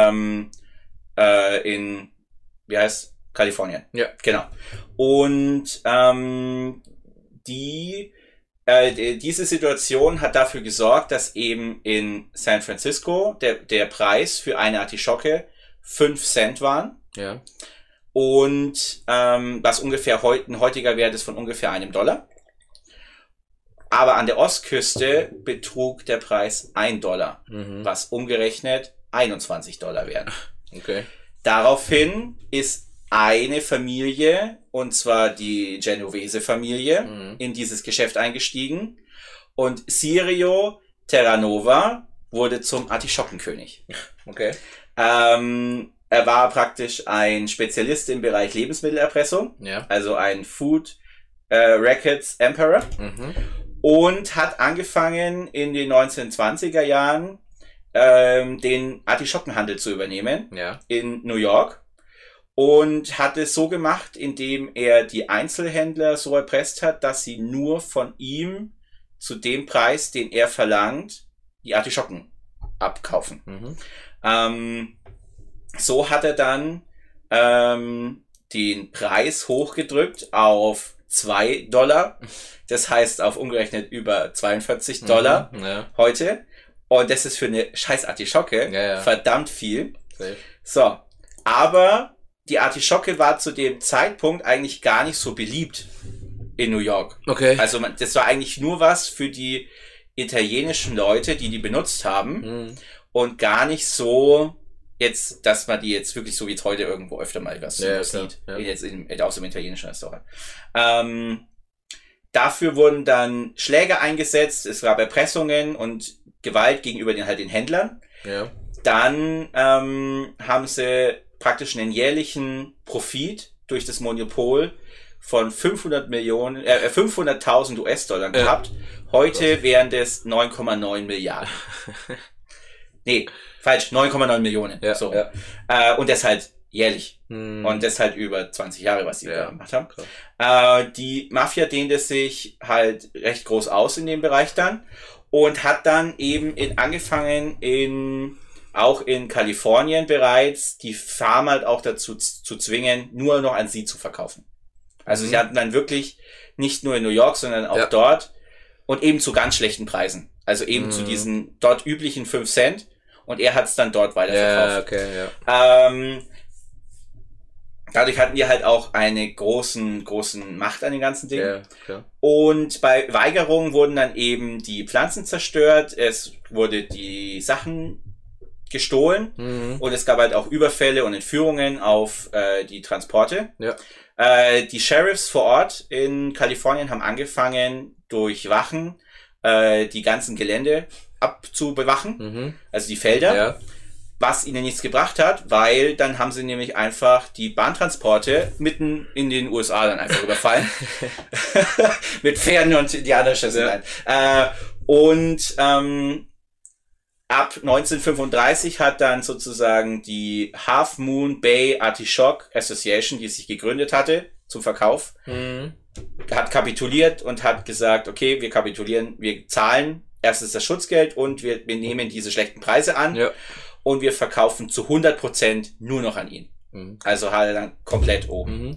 A: in, Kalifornien.
B: Ja.
A: Genau. Und diese Situation hat dafür gesorgt, dass eben in San Francisco der Preis für eine Artischocke 5 Cent waren.
B: Ja.
A: Und was ungefähr ein heutiger Wert ist von ungefähr $1. Aber an der Ostküste betrug der Preis $1, was umgerechnet $21 wären.
B: Okay.
A: Daraufhin ist eine Familie, und zwar die Genovese-Familie, in dieses Geschäft eingestiegen. Und Sirio Terranova wurde zum Artischockenkönig.
B: Okay.
A: Er war praktisch ein Spezialist im Bereich Lebensmittelerpressung,
B: Ja.
A: also ein Food Records Emperor, und hat angefangen in den 1920er Jahren den Artischockenhandel zu übernehmen
B: Ja.
A: in New York und hat es so gemacht, indem er die Einzelhändler so erpresst hat, dass sie nur von ihm zu dem Preis, den er verlangt, die Artischocken abkaufen. So hat er dann den Preis hochgedrückt auf $2. Das heißt auf umgerechnet über $42
B: Ja.
A: heute. Und das ist für eine scheiß Artischocke
B: Ja.
A: verdammt viel.
B: Safe.
A: So, aber die Artischocke war zu dem Zeitpunkt eigentlich gar nicht so beliebt in New York.
B: Okay.
A: Also das war eigentlich nur was für die italienischen Leute, die benutzt haben und gar nicht so jetzt, dass man die jetzt wirklich so wie heute irgendwo öfter mal was sieht.
B: Ja.
A: Jetzt aus dem italienischen Restaurant. Dafür wurden dann Schläge eingesetzt, es gab Erpressungen und Gewalt gegenüber den Händlern.
B: Ja.
A: Dann haben sie praktisch einen jährlichen Profit durch das Monopol von 500.000 US-Dollar gehabt. Heute wären das 9,9 Milliarden. Nee, falsch, 9,9 Millionen.
B: Ja,
A: So.
B: ja.
A: Und das halt jährlich. Und das halt über 20 Jahre, was die da gemacht haben. Die Mafia dehnte sich halt recht groß aus in dem Bereich dann und hat dann eben angefangen auch in Kalifornien bereits die Farmer halt auch dazu zu zwingen, nur noch an sie zu verkaufen. Also sie hatten dann wirklich nicht nur in New York, sondern auch dort und eben zu ganz schlechten Preisen. Also eben zu diesen dort üblichen 5 Cent und er hat es dann dort weiterverkauft. Dadurch hatten die halt auch eine großen Macht an den ganzen Dingen.
B: Ja, klar.
A: Und bei Weigerungen wurden dann eben die Pflanzen zerstört, es wurde die Sachen gestohlen und es gab halt auch Überfälle und Entführungen auf die Transporte.
B: Ja.
A: Die Sheriffs vor Ort in Kalifornien haben angefangen, durch Wachen die ganzen Gelände abzubewachen, also die Felder.
B: Ja.
A: Was ihnen nichts gebracht hat, weil dann haben sie nämlich einfach die Bahntransporte mitten in den USA dann einfach überfallen. Mit Pferden und Indianerschüssen. Ab 1935 hat dann sozusagen die Half Moon Bay Artichoke Association, die sich gegründet hatte, zum Verkauf, hat kapituliert und hat gesagt, okay, wir kapitulieren, wir zahlen erstens das Schutzgeld und wir nehmen diese schlechten Preise an. Ja. Und wir verkaufen zu 100% nur noch an ihn. Also halt dann komplett oben.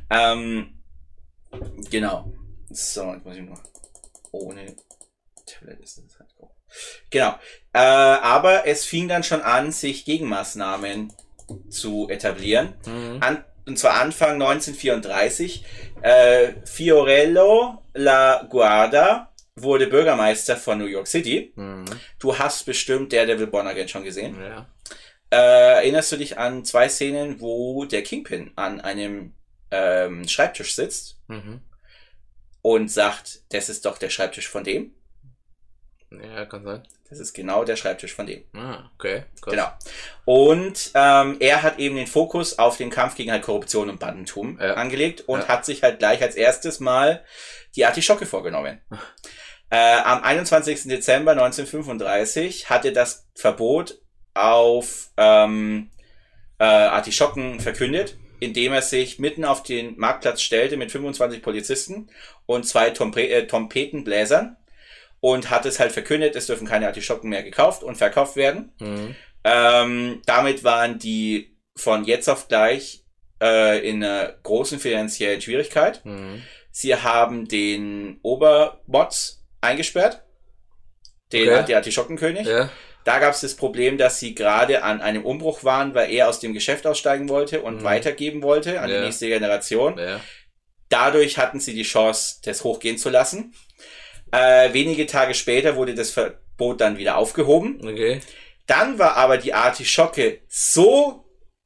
A: Genau. So, jetzt muss ich noch ohne Tablet ist das halt auch. Genau. Aber es fing dann schon an, sich Gegenmaßnahmen zu etablieren. Und zwar Anfang 1934. Fiorello La Guarda wurde Bürgermeister von New York City. Du hast bestimmt Daredevil Born Again schon gesehen.
B: Ja.
A: Erinnerst du dich an 2 Szenen, wo der Kingpin an einem Schreibtisch sitzt und sagt, das ist doch der Schreibtisch von dem?
B: Ja, kann sein.
A: Das ist genau der Schreibtisch von dem.
B: Okay. Krass.
A: Genau. Und er hat eben den Fokus auf den Kampf gegen halt Korruption und Bandentum angelegt und hat sich halt gleich als erstes Mal die Artischocke vorgenommen. Am 21. Dezember 1935 hatte das Verbot auf Artischocken verkündet, indem er sich mitten auf den Marktplatz stellte mit 25 Polizisten und 2 Trompetenbläsern und hat es halt verkündet, es dürfen keine Artischocken mehr gekauft und verkauft werden. Damit waren die von jetzt auf gleich in einer großen finanziellen Schwierigkeit. Sie haben den Obermods eingesperrt, den Artischockenkönig. Ja. Da gab es das Problem, dass sie gerade an einem Umbruch waren, weil er aus dem Geschäft aussteigen wollte und weitergeben wollte an die nächste Generation. Ja. Dadurch hatten sie die Chance, das hochgehen zu lassen. Wenige Tage später wurde das Verbot dann wieder aufgehoben. Okay. Dann war aber die Artischocke so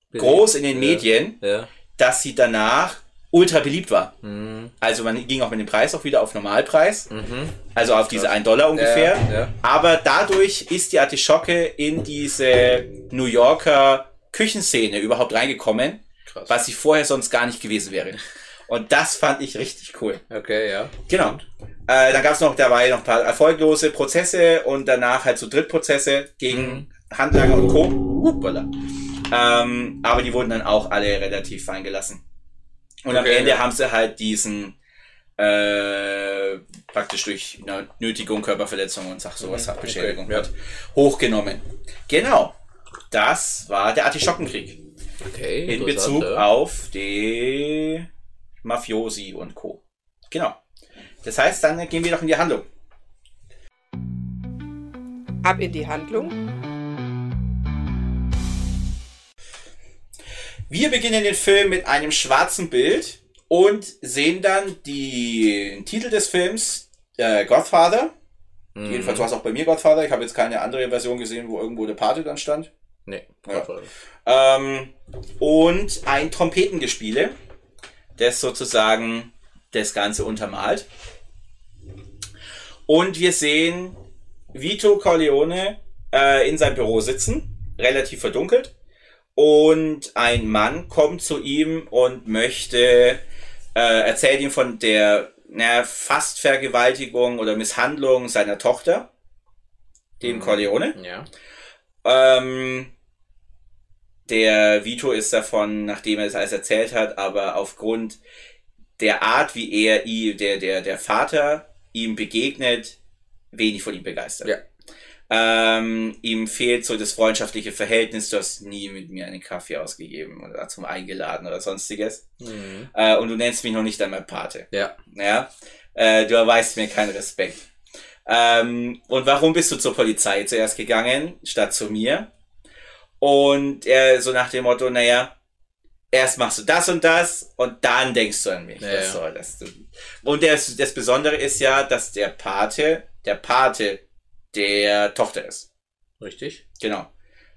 A: groß in den Medien,
B: Ja.
A: dass sie danach ultra beliebt war. Also man ging auch mit dem Preis auch wieder auf Normalpreis, also auf diese $1 ungefähr.
B: Ja.
A: Aber dadurch ist die Artischocke in diese New Yorker Küchenszene überhaupt reingekommen,
B: Krass.
A: was sie vorher sonst gar nicht gewesen wäre. Und das fand ich richtig cool.
B: Okay, ja.
A: Genau. Dann gab es dabei noch ein paar erfolglose Prozesse und danach halt so Drittprozesse gegen Handlanger und Co. Hoppala. Aber die wurden dann auch alle relativ fein gelassen. Und am Ende haben sie halt diesen praktisch durch Nötigung, Körperverletzung und sowas Sachbeschädigung wird hochgenommen. Genau. Das war der Artischockenkrieg.
B: Okay.
A: In Bezug auf die Mafiosi und Co. Genau. Das heißt, dann gehen wir doch in die Handlung.
C: Ab in die Handlung.
A: Wir beginnen den Film mit einem schwarzen Bild und sehen dann den Titel des Films, Godfather. Jedenfalls war es auch bei mir Godfather. Ich habe jetzt keine andere Version gesehen, wo irgendwo der Pate dann stand.
B: Nee,
A: Godfather. Und ein Trompetengespiele, das sozusagen das Ganze untermalt. Und wir sehen Vito Corleone in seinem Büro sitzen, relativ verdunkelt. Und ein Mann kommt zu ihm und erzählt ihm von der fast Vergewaltigung oder Misshandlung seiner Tochter, dem Corleone.
B: Ja.
A: Der Vito ist davon, nachdem er das alles erzählt hat, aber aufgrund der Art, wie der Vater ihm begegnet, wenig von ihm begeistert.
B: Ja.
A: Ihm fehlt so das freundschaftliche Verhältnis, du hast nie mit mir einen Kaffee ausgegeben oder zum Eingeladen oder sonstiges. Und du nennst mich noch nicht einmal Pate.
B: Ja.
A: Du erweist mir keinen Respekt. Und warum bist du zur Polizei zuerst gegangen, statt zu mir? Und er so nach dem Motto, erst machst du das und das und dann denkst du an mich.
B: Ja.
A: Was soll das? Und das Besondere ist ja, dass der Pate der Tochter ist.
B: Richtig.
A: Genau.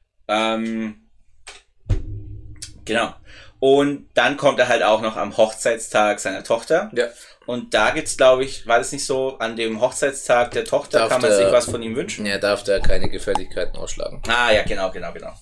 A: Genau. Und dann kommt er halt auch noch am Hochzeitstag seiner Tochter.
B: Ja.
A: Und da gibt's, glaube ich, war das nicht so, an dem Hochzeitstag der Tochter kann man sich was von ihm wünschen?
B: Er darf da keine Gefälligkeiten ausschlagen.
A: Ah, ja, genau.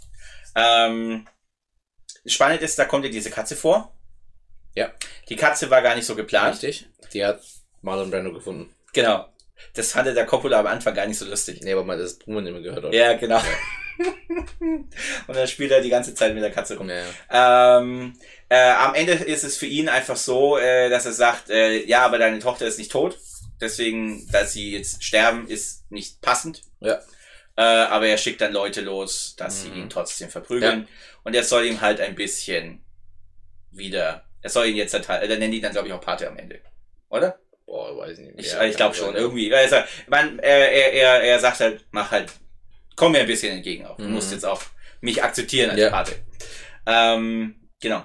A: Spannend ist, da kommt ja diese Katze vor.
B: Ja.
A: Die Katze war gar nicht so geplant.
B: Richtig. Die hat Marlon Brando gefunden.
A: Genau. Das fand der Coppola am Anfang gar nicht so lustig.
B: Nee, weil man das Brummen immer gehört hat.
A: Ja, genau. Und dann spielt er die ganze Zeit mit der Katze rum.
B: Ja.
A: Am Ende ist es für ihn einfach so, dass er sagt, ja, aber deine Tochter ist nicht tot. Deswegen, dass sie jetzt sterben, ist nicht passend.
B: Ja.
A: Aber er schickt dann Leute los, dass sie ihn trotzdem verprügeln. Ja. Und er soll ihm halt ein bisschen er soll ihn jetzt halt, er nennt ihn dann, glaube ich, auch Pate am Ende. Oder?
B: Boah, weiß nicht.
A: Ich glaube schon, irgendwie. Er sagt halt, komm mir ein bisschen entgegen auch. Du musst jetzt auch mich akzeptieren als Pate. Genau.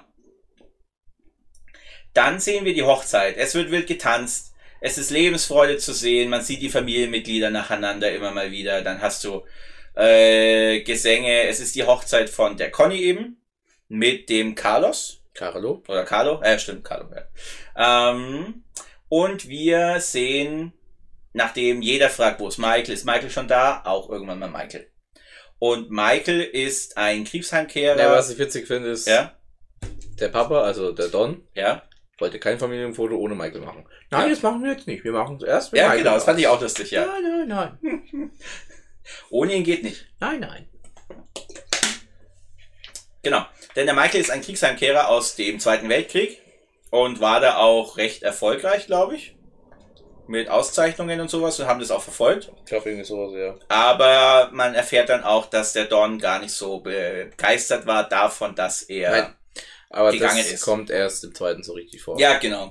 A: Dann sehen wir die Hochzeit. Es wird wild getanzt. Es ist Lebensfreude zu sehen. Man sieht die Familienmitglieder nacheinander immer mal wieder. Dann hast du Gesänge. Es ist die Hochzeit von der Conny eben. Mit dem Carlos.
B: Carlo.
A: Oder Carlo. Stimmt, Carlo. Ja. Und wir sehen, nachdem jeder fragt, wo ist Michael schon da? Auch irgendwann mal Michael. Und Michael ist ein Kriegsheimkehrer.
B: Ja, was ich witzig finde, ist, der Papa, also der Don, wollte kein Familienfoto ohne Michael machen. Nein, das machen wir jetzt nicht. Wir machen es erst mit Michael.
A: Genau, das fand ich auch lustig, ja.
B: Nein.
A: Ohne ihn geht nicht.
B: Nein.
A: Genau, denn der Michael ist ein Kriegsheimkehrer aus dem Zweiten Weltkrieg und war da auch recht erfolgreich, glaube ich. Mit Auszeichnungen und sowas und haben das auch verfolgt.
B: Ich glaube irgendwie sowas, ja.
A: Aber man erfährt dann auch, dass der Don gar nicht so begeistert war davon, dass er gegangen ist.
B: Kommt erst im Zweiten so richtig vor.
A: Ja, genau.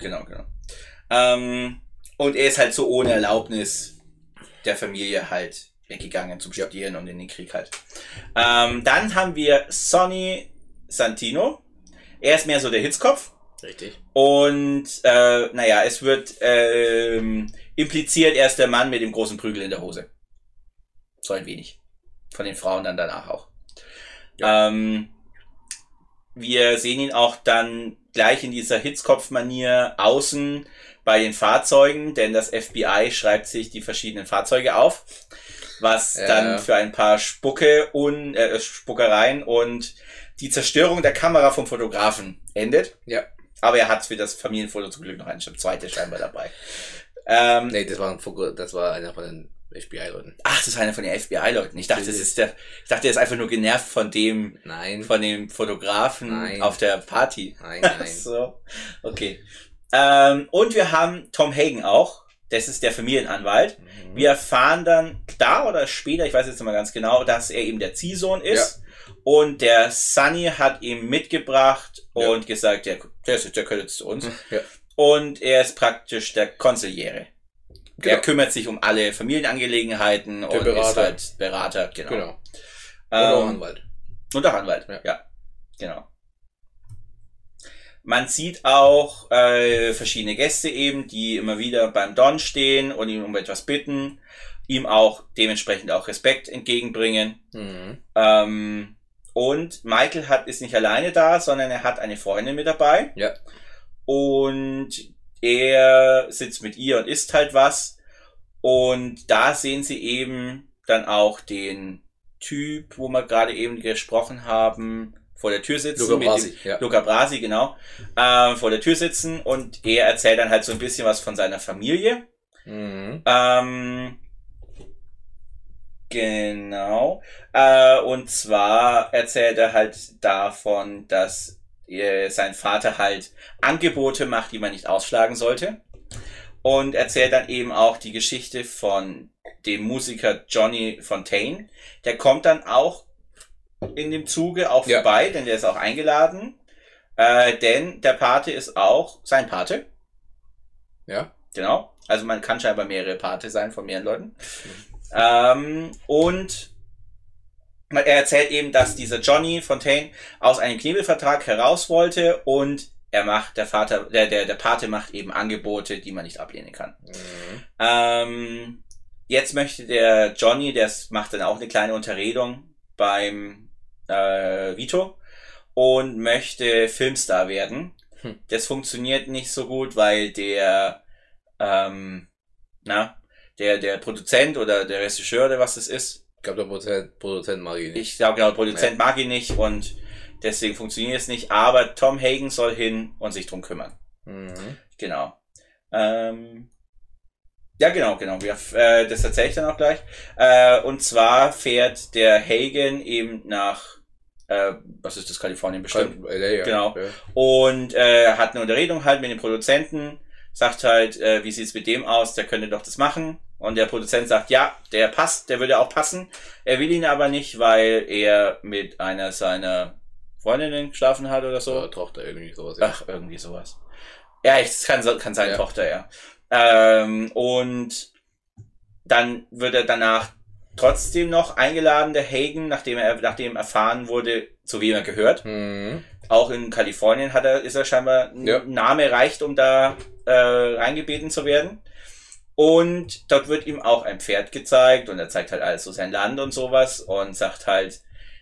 A: Und er ist halt so ohne Erlaubnis der Familie halt weggegangen zum Studieren und in den Krieg halt. Dann haben wir Sonny Santino. Er ist mehr so der Hitzkopf.
B: Richtig.
A: Und es wird impliziert, er ist der Mann mit dem großen Prügel in der Hose. So ein wenig. Von den Frauen dann danach auch. Ja. wir sehen ihn auch dann gleich in dieser Hitzkopf-Manier außen bei den Fahrzeugen, denn das FBI schreibt sich die verschiedenen Fahrzeuge auf, was dann für ein paar Spuckereien und die Zerstörung der Kamera vom Fotografen endet.
B: Ja.
A: Aber er hat für das Familienfoto zum Glück noch eine zweite scheinbar dabei.
B: Nee, das war einer von den FBI-Leuten.
A: Ach, das ist einer von den FBI-Leuten. Ich dachte, er ist einfach nur genervt von dem Fotografen auf der Party.
B: Nein.
A: So, okay. Und wir haben Tom Hagen auch. Das ist der Familienanwalt. Mhm. Wir erfahren dann da oder später, ich weiß jetzt nicht mal ganz genau, dass er eben der Ziehsohn ist. Ja. Und der Sonny hat ihm mitgebracht und gesagt, der gehört jetzt zu uns.
B: Ja.
A: Und er ist praktisch der Konsigliere.
B: Genau.
A: Er kümmert sich um alle Familienangelegenheiten
B: der
A: und
B: Berater.
A: ist halt Berater. Genau.
B: Und auch Anwalt.
A: Und auch Anwalt, ja. Genau. Man sieht auch verschiedene Gäste eben, die immer wieder beim Don stehen und ihm um etwas bitten, ihm auch dementsprechend auch Respekt entgegenbringen.
B: Mhm.
A: Und Michael ist nicht alleine da, sondern er hat eine Freundin mit dabei.
B: Ja.
A: Und er sitzt mit ihr und isst halt was. Und da sehen sie eben dann auch den Typ, wo wir gerade eben gesprochen haben, vor der Tür sitzen. Luca Brasi, genau. Vor der Tür sitzen und er erzählt dann halt so ein bisschen was von seiner Familie.
B: Mhm.
A: Genau. Und zwar erzählt er halt davon, dass sein Vater halt Angebote macht, die man nicht ausschlagen sollte. Und erzählt dann eben auch die Geschichte von dem Musiker Johnny Fontane. Der kommt dann auch in dem Zuge auch vorbei, denn der ist auch eingeladen. Denn der Pate ist auch sein Pate.
B: Ja.
A: Genau. Also man kann scheinbar mehrere Pate sein von mehreren Leuten. Und er erzählt eben, dass dieser Johnny Fontane aus einem Knebelvertrag heraus wollte und der Pate macht eben Angebote, die man nicht ablehnen kann.
B: Mhm.
A: Jetzt möchte der Johnny, macht dann auch eine kleine Unterredung beim Vito und möchte Filmstar werden. Das funktioniert nicht so gut, weil der Produzent oder der Regisseur oder was das ist.
B: Ich glaube, der Produzent mag ihn nicht.
A: Ich glaube, genau, der Produzent mag ihn nicht und deswegen funktioniert es nicht. Aber Tom Hagen soll hin und sich drum kümmern.
B: Mhm.
A: Genau. Ja, genau. Das erzähle ich dann auch gleich. Und zwar fährt der Hagen eben nach, was ist das, Kalifornien bestimmt?
B: LA, ja.
A: Genau.
B: Ja.
A: Und hat eine Unterredung halt mit dem Produzenten. Sagt halt, wie sieht's mit dem aus? Der könnte doch das machen. Und der Produzent sagt, ja, der passt, der würde auch passen. Er will ihn aber nicht, weil er mit einer seiner Freundinnen geschlafen hat oder so.
B: Oder Tochter, irgendwie sowas. Ja.
A: Ach, irgendwie sowas. Ja, es kann seine Tochter, ja. Und dann wird er danach trotzdem noch eingeladen, der Hagen, nachdem erfahren wurde, zu wem er gehört.
B: Mhm.
A: Auch in Kalifornien ist er scheinbar, ein Name reicht, um da reingebeten zu werden. Und dort wird ihm auch ein Pferd gezeigt und er zeigt halt alles so sein Land und sowas und sagt halt,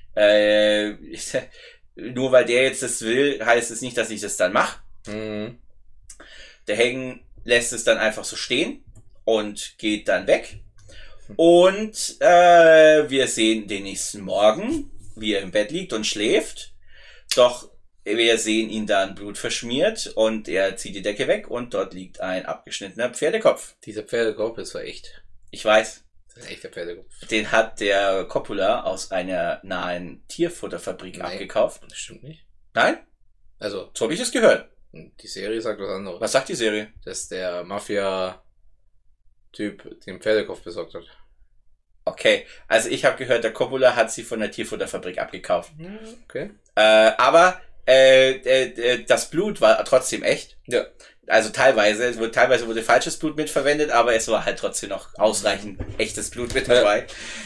A: nur weil der jetzt das will, heißt es nicht, dass ich das dann mache.
B: Mhm.
A: Der Hagen lässt es dann einfach so stehen und geht dann weg. Und wir sehen den nächsten Morgen, wie er im Bett liegt und schläft. Doch wir sehen ihn dann blutverschmiert und er zieht die Decke weg und dort liegt ein abgeschnittener Pferdekopf.
B: Dieser Pferdekopf ist echt.
A: Ich weiß.
B: Das ist ein echter Pferdekopf.
A: Den hat der Coppola aus einer nahen Tierfutterfabrik abgekauft.
B: Das stimmt nicht.
A: Nein?
B: Also,
A: so habe ich das gehört.
B: Die Serie sagt was anderes.
A: Was sagt die Serie?
B: Dass der Mafia-Typ den Pferdekopf besorgt hat.
A: Okay, also ich habe gehört, der Coppola hat sie von der Tierfutterfabrik abgekauft.
B: Okay.
A: Aber das Blut war trotzdem echt.
B: Ja.
A: Also teilweise wurde falsches Blut mitverwendet, aber es war halt trotzdem noch ausreichend echtes Blut mit dabei.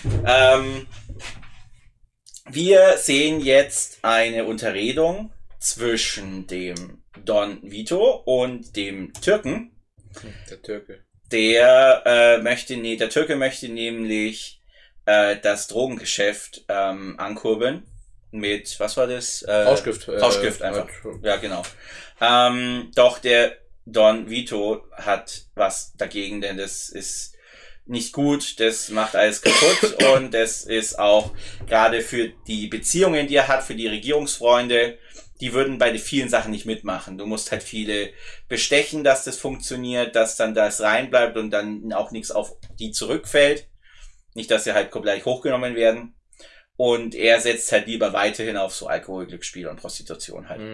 A: Wir sehen jetzt eine Unterredung zwischen dem Don Vito und dem Türken.
B: Der Türke.
A: Der Türke möchte nämlich das Drogengeschäft ankurbeln. mit, was war das?
B: Rauschgift.
A: Rauschgift einfach. Ja, genau. Doch der Don Vito hat was dagegen, denn das ist nicht gut, das macht alles kaputt und das ist auch gerade für die Beziehungen, die er hat, für die Regierungsfreunde, die würden bei den vielen Sachen nicht mitmachen. Du musst halt viele bestechen, dass das funktioniert, dass dann das reinbleibt und dann auch nichts auf die zurückfällt. Nicht, dass sie halt gleich hochgenommen werden. Und er setzt halt lieber weiterhin auf so Alkohol, Glücksspiel und Prostitution halt.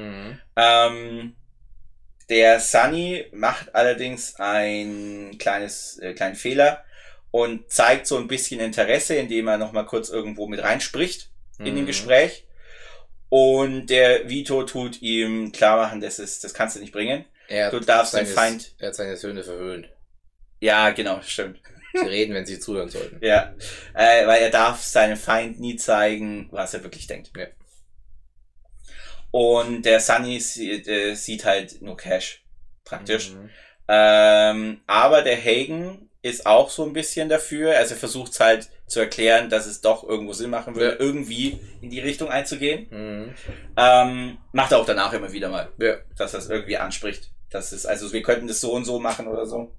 A: Der Sonny macht allerdings einen kleinen Fehler und zeigt so ein bisschen Interesse, indem er nochmal kurz irgendwo mit reinspricht in dem Gespräch. Und der Vito tut ihm klar machen, das kannst du nicht bringen. Du darfst den Feind...
B: Er hat seine Söhne verwöhnt.
A: Ja, genau, stimmt.
B: Sie reden, wenn sie zuhören sollten.
A: Ja, weil er darf seinem Feind nie zeigen, was er wirklich denkt.
B: Ja.
A: Und der Sonny sieht halt nur Cash, praktisch. Aber der Hagen ist auch so ein bisschen dafür. Also er versucht halt zu erklären, dass es doch irgendwo Sinn machen würde, irgendwie in die Richtung einzugehen. Macht er auch danach immer wieder mal, dass er es irgendwie anspricht. Das ist, also wir könnten das so und so machen oder so.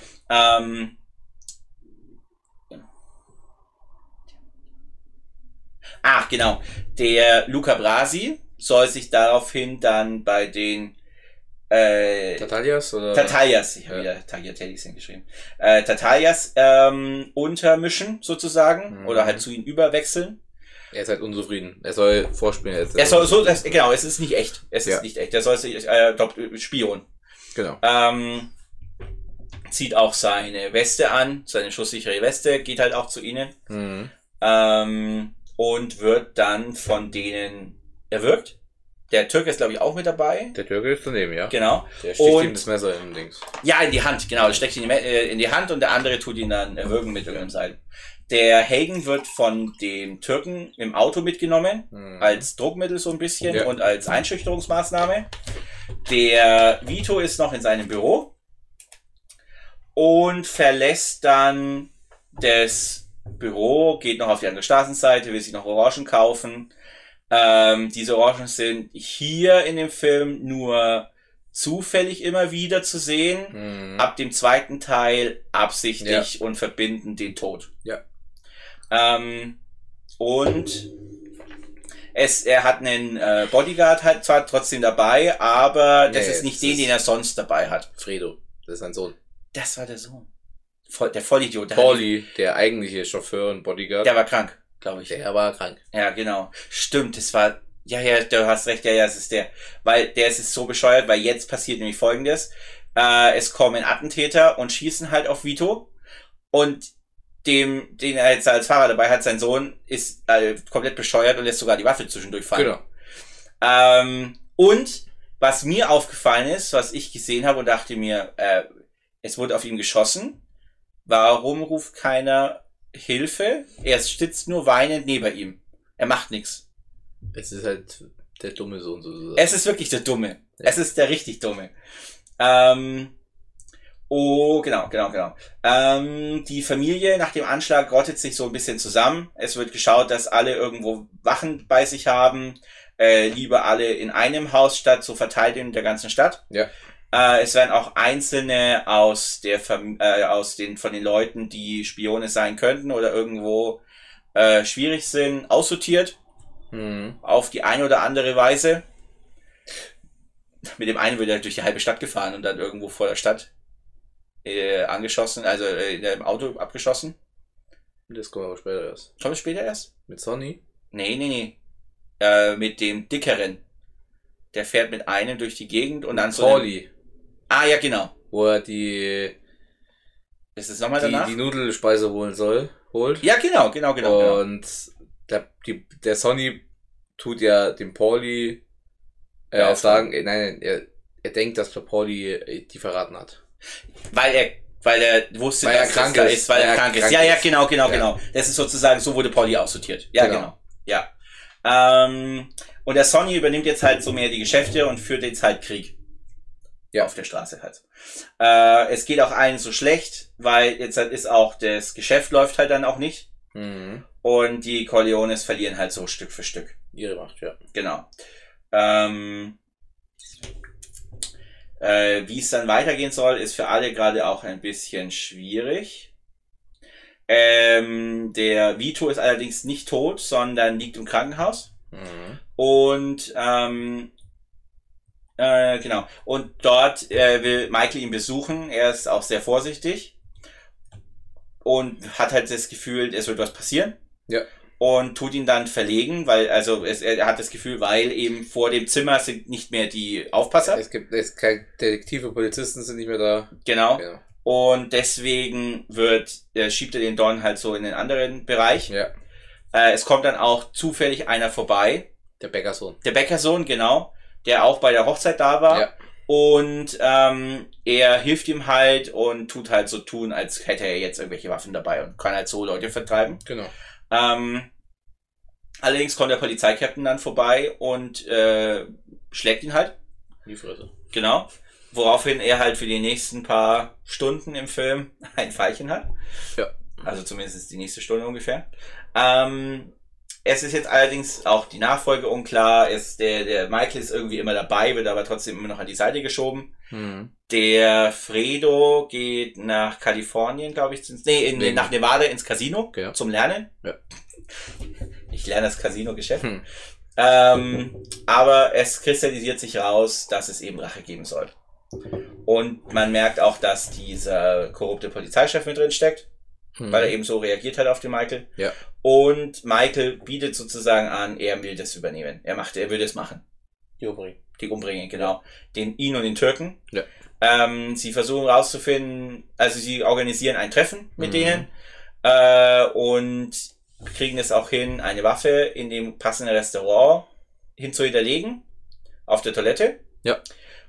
A: Genau. Der Luca Brasi soll sich daraufhin dann bei den
B: Tattaglia, oder?
A: Tattaglia, ich habe wieder Tagliatelles hingeschrieben. Tattaglia untermischen sozusagen oder halt zu ihnen überwechseln.
B: Er ist halt unzufrieden. Er soll vorspielen.
A: Genau, es ist nicht echt. Es ist nicht echt. Er soll sich Spion.
B: Genau.
A: Zieht auch seine Weste an, seine schusssichere Weste, geht halt auch zu ihnen. Und wird dann von denen erwürgt. Der Türke ist, glaube ich, auch mit dabei.
B: Der Türke ist daneben, ja.
A: Genau.
B: Der sticht ihm das Messer in Dings.
A: Ja, in die Hand, genau. Das steckt ihn in die Hand und der andere tut ihn dann erwürgen mit irgendeinem Seil. Der Hagen wird von dem Türken im Auto mitgenommen, als Druckmittel so ein bisschen und als Einschüchterungsmaßnahme. Der Vito ist noch in seinem Büro und verlässt dann das Büro, geht noch auf die andere Straßenseite, will sich noch Orangen kaufen. Diese Orangen sind hier in dem Film nur zufällig immer wieder zu sehen. Ab dem zweiten Teil absichtlich und verbinden den Tod.
B: Ja.
A: Und er hat einen Bodyguard halt zwar trotzdem dabei, aber das ist nicht den er sonst dabei hat.
B: Fredo, das ist sein Sohn.
A: Das war der Sohn. Der Vollidiot.
B: Pauli, der eigentliche Chauffeur und Bodyguard.
A: Der war krank, glaube ich.
B: Der war krank.
A: Ja, genau. Stimmt, es war... Ja, du hast recht, es ist der. Weil der ist so bescheuert, weil jetzt passiert nämlich Folgendes. Es kommen Attentäter und schießen halt auf Vito. Und den er jetzt als Fahrer dabei hat, sein Sohn, ist komplett bescheuert und lässt sogar die Waffe zwischendurch fallen. Genau. Und was mir aufgefallen ist, was ich gesehen habe und dachte mir, es wurde auf ihn geschossen. Warum ruft keiner Hilfe? Er sitzt nur weinend neben ihm. Er macht nichts.
B: Es ist halt der dumme Sohn sozusagen.
A: Es ist wirklich der Dumme. Ja. Es ist der richtig Dumme. Genau. Die Familie nach dem Anschlag rottet sich so ein bisschen zusammen. Es wird geschaut, dass alle irgendwo Wachen bei sich haben. Lieber alle in einem Haus statt so verteilt in der ganzen Stadt.
B: Ja.
A: Es werden auch Einzelne von den Leuten, die Spione sein könnten oder irgendwo schwierig sind, aussortiert. Auf die eine oder andere Weise. Mit dem einen wird er durch die halbe Stadt gefahren und dann irgendwo vor der Stadt angeschossen, also in dem Auto abgeschossen.
B: Das kommt aber später erst.
A: Kommt es später erst?
B: Mit Sonny?
A: Nee. Mit dem Dickeren. Der fährt mit einem durch die Gegend und dann so...
B: Pauli.
A: Ja, genau.
B: Wo er die...
A: Ist es nochmal danach?
B: Die Nudelspeise holt.
A: Ja, genau.
B: Und der Sonny tut ja dem Pauli sagen, nein, er denkt, dass der Pauli die verraten hat.
A: Weil er wusste,
B: weil
A: dass
B: er krank
A: ist. Weil er krank ist. Ja, genau.
B: Ja.
A: Das ist sozusagen, so wurde Pauli aussortiert. Ja, genau. Ja. Und der Sonny übernimmt jetzt halt so mehr die Geschäfte und führt jetzt halt Krieg. Ja, auf der Straße halt. Es geht auch allen so schlecht, weil jetzt halt ist auch das Geschäft läuft halt dann auch nicht. Und die Corleones verlieren halt so Stück für Stück.
B: ihre Macht, ja.
A: Genau. Wie es dann weitergehen soll, ist für alle gerade auch ein bisschen schwierig. Der Vito ist allerdings nicht tot, sondern liegt im Krankenhaus.
B: Mhm.
A: Und genau. Und dort will Michael ihn besuchen. Er ist auch sehr vorsichtig und hat halt das Gefühl, es wird was passieren.
B: Ja.
A: Und tut ihn dann verlegen, weil er hat das Gefühl, weil eben vor dem Zimmer sind nicht mehr die Aufpasser.
B: Es keine Detektive, Polizisten sind nicht mehr da.
A: Genau. Und deswegen schiebt er den Don halt so in den anderen Bereich.
B: Ja.
A: Es kommt dann auch zufällig einer vorbei.
B: Der Bäckersohn.
A: Der Bäckersohn, genau. Der auch bei der Hochzeit da war.
B: Ja.
A: Und er hilft ihm halt und tut halt so tun, als hätte er jetzt irgendwelche Waffen dabei und kann halt so Leute vertreiben.
B: Genau.
A: Allerdings kommt der Polizeikapitän dann vorbei und schlägt ihn halt.
B: Die Fresse.
A: Genau. Woraufhin er halt für die nächsten paar Stunden im Film ein Pfeilchen hat.
B: Ja.
A: Also zumindest die nächste Stunde ungefähr. Es ist jetzt allerdings auch die Nachfolge unklar. Der Michael ist irgendwie immer dabei, wird aber trotzdem immer noch an die Seite geschoben.
B: Mhm.
A: Der Fredo geht nach Kalifornien, glaube ich, nach Nevada ins Casino zum Lernen.
B: Ja.
A: Ich lerne das Casino-Geschäft. Aber es kristallisiert sich raus, dass es eben Rache geben soll. Und man merkt auch, dass dieser korrupte Polizeichef mit drin steckt, weil er eben so reagiert hat auf den Michael.
B: Ja.
A: Und Michael bietet sozusagen an, er will das übernehmen. Er will das machen. Die umbringen, genau. Ihn und den Türken.
B: Ja.
A: Sie versuchen rauszufinden, also sie organisieren ein Treffen mit denen und kriegen es auch hin, eine Waffe in dem passenden Restaurant hinzuhinterlegen, auf der Toilette.
B: Ja.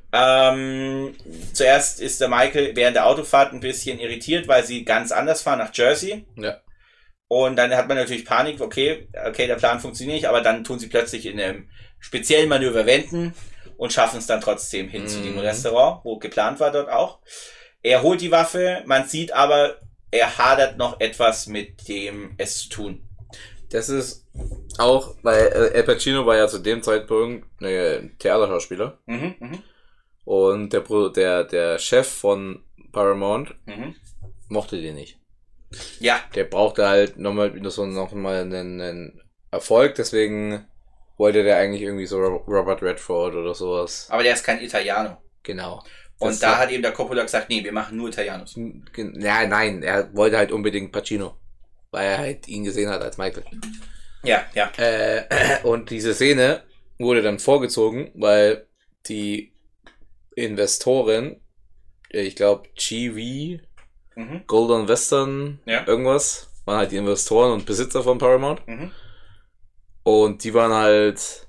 A: Zuerst ist der Michael während der Autofahrt ein bisschen irritiert, weil sie ganz anders fahren nach Jersey.
B: Ja.
A: Und dann hat man natürlich Panik, okay, der Plan funktioniert nicht, aber dann tun sie plötzlich in einem speziellen Manöver wenden und schaffen es dann trotzdem hin zu dem Restaurant, wo geplant war dort auch. Er holt die Waffe, man sieht aber, er hadert noch etwas mit dem es zu tun.
B: Das ist auch, weil Al Pacino war ja zu dem Zeitpunkt Theaterschauspieler. Und der Chef von Paramount mochte den nicht.
A: Ja.
B: Der brauchte halt nochmal einen Erfolg, deswegen wollte der eigentlich irgendwie so Robert Redford oder sowas.
A: Aber der ist kein Italiano.
B: Genau.
A: Und da hat eben der Coppola gesagt, nee, wir machen nur Italianos.
B: Ja, nein, er wollte halt unbedingt Pacino, weil er halt ihn gesehen hat als Michael.
A: Ja.
B: Und diese Szene wurde dann vorgezogen, weil die Investoren, ich glaube GV, Golden Western, irgendwas, waren halt die Investoren und Besitzer von Paramount. Und die waren halt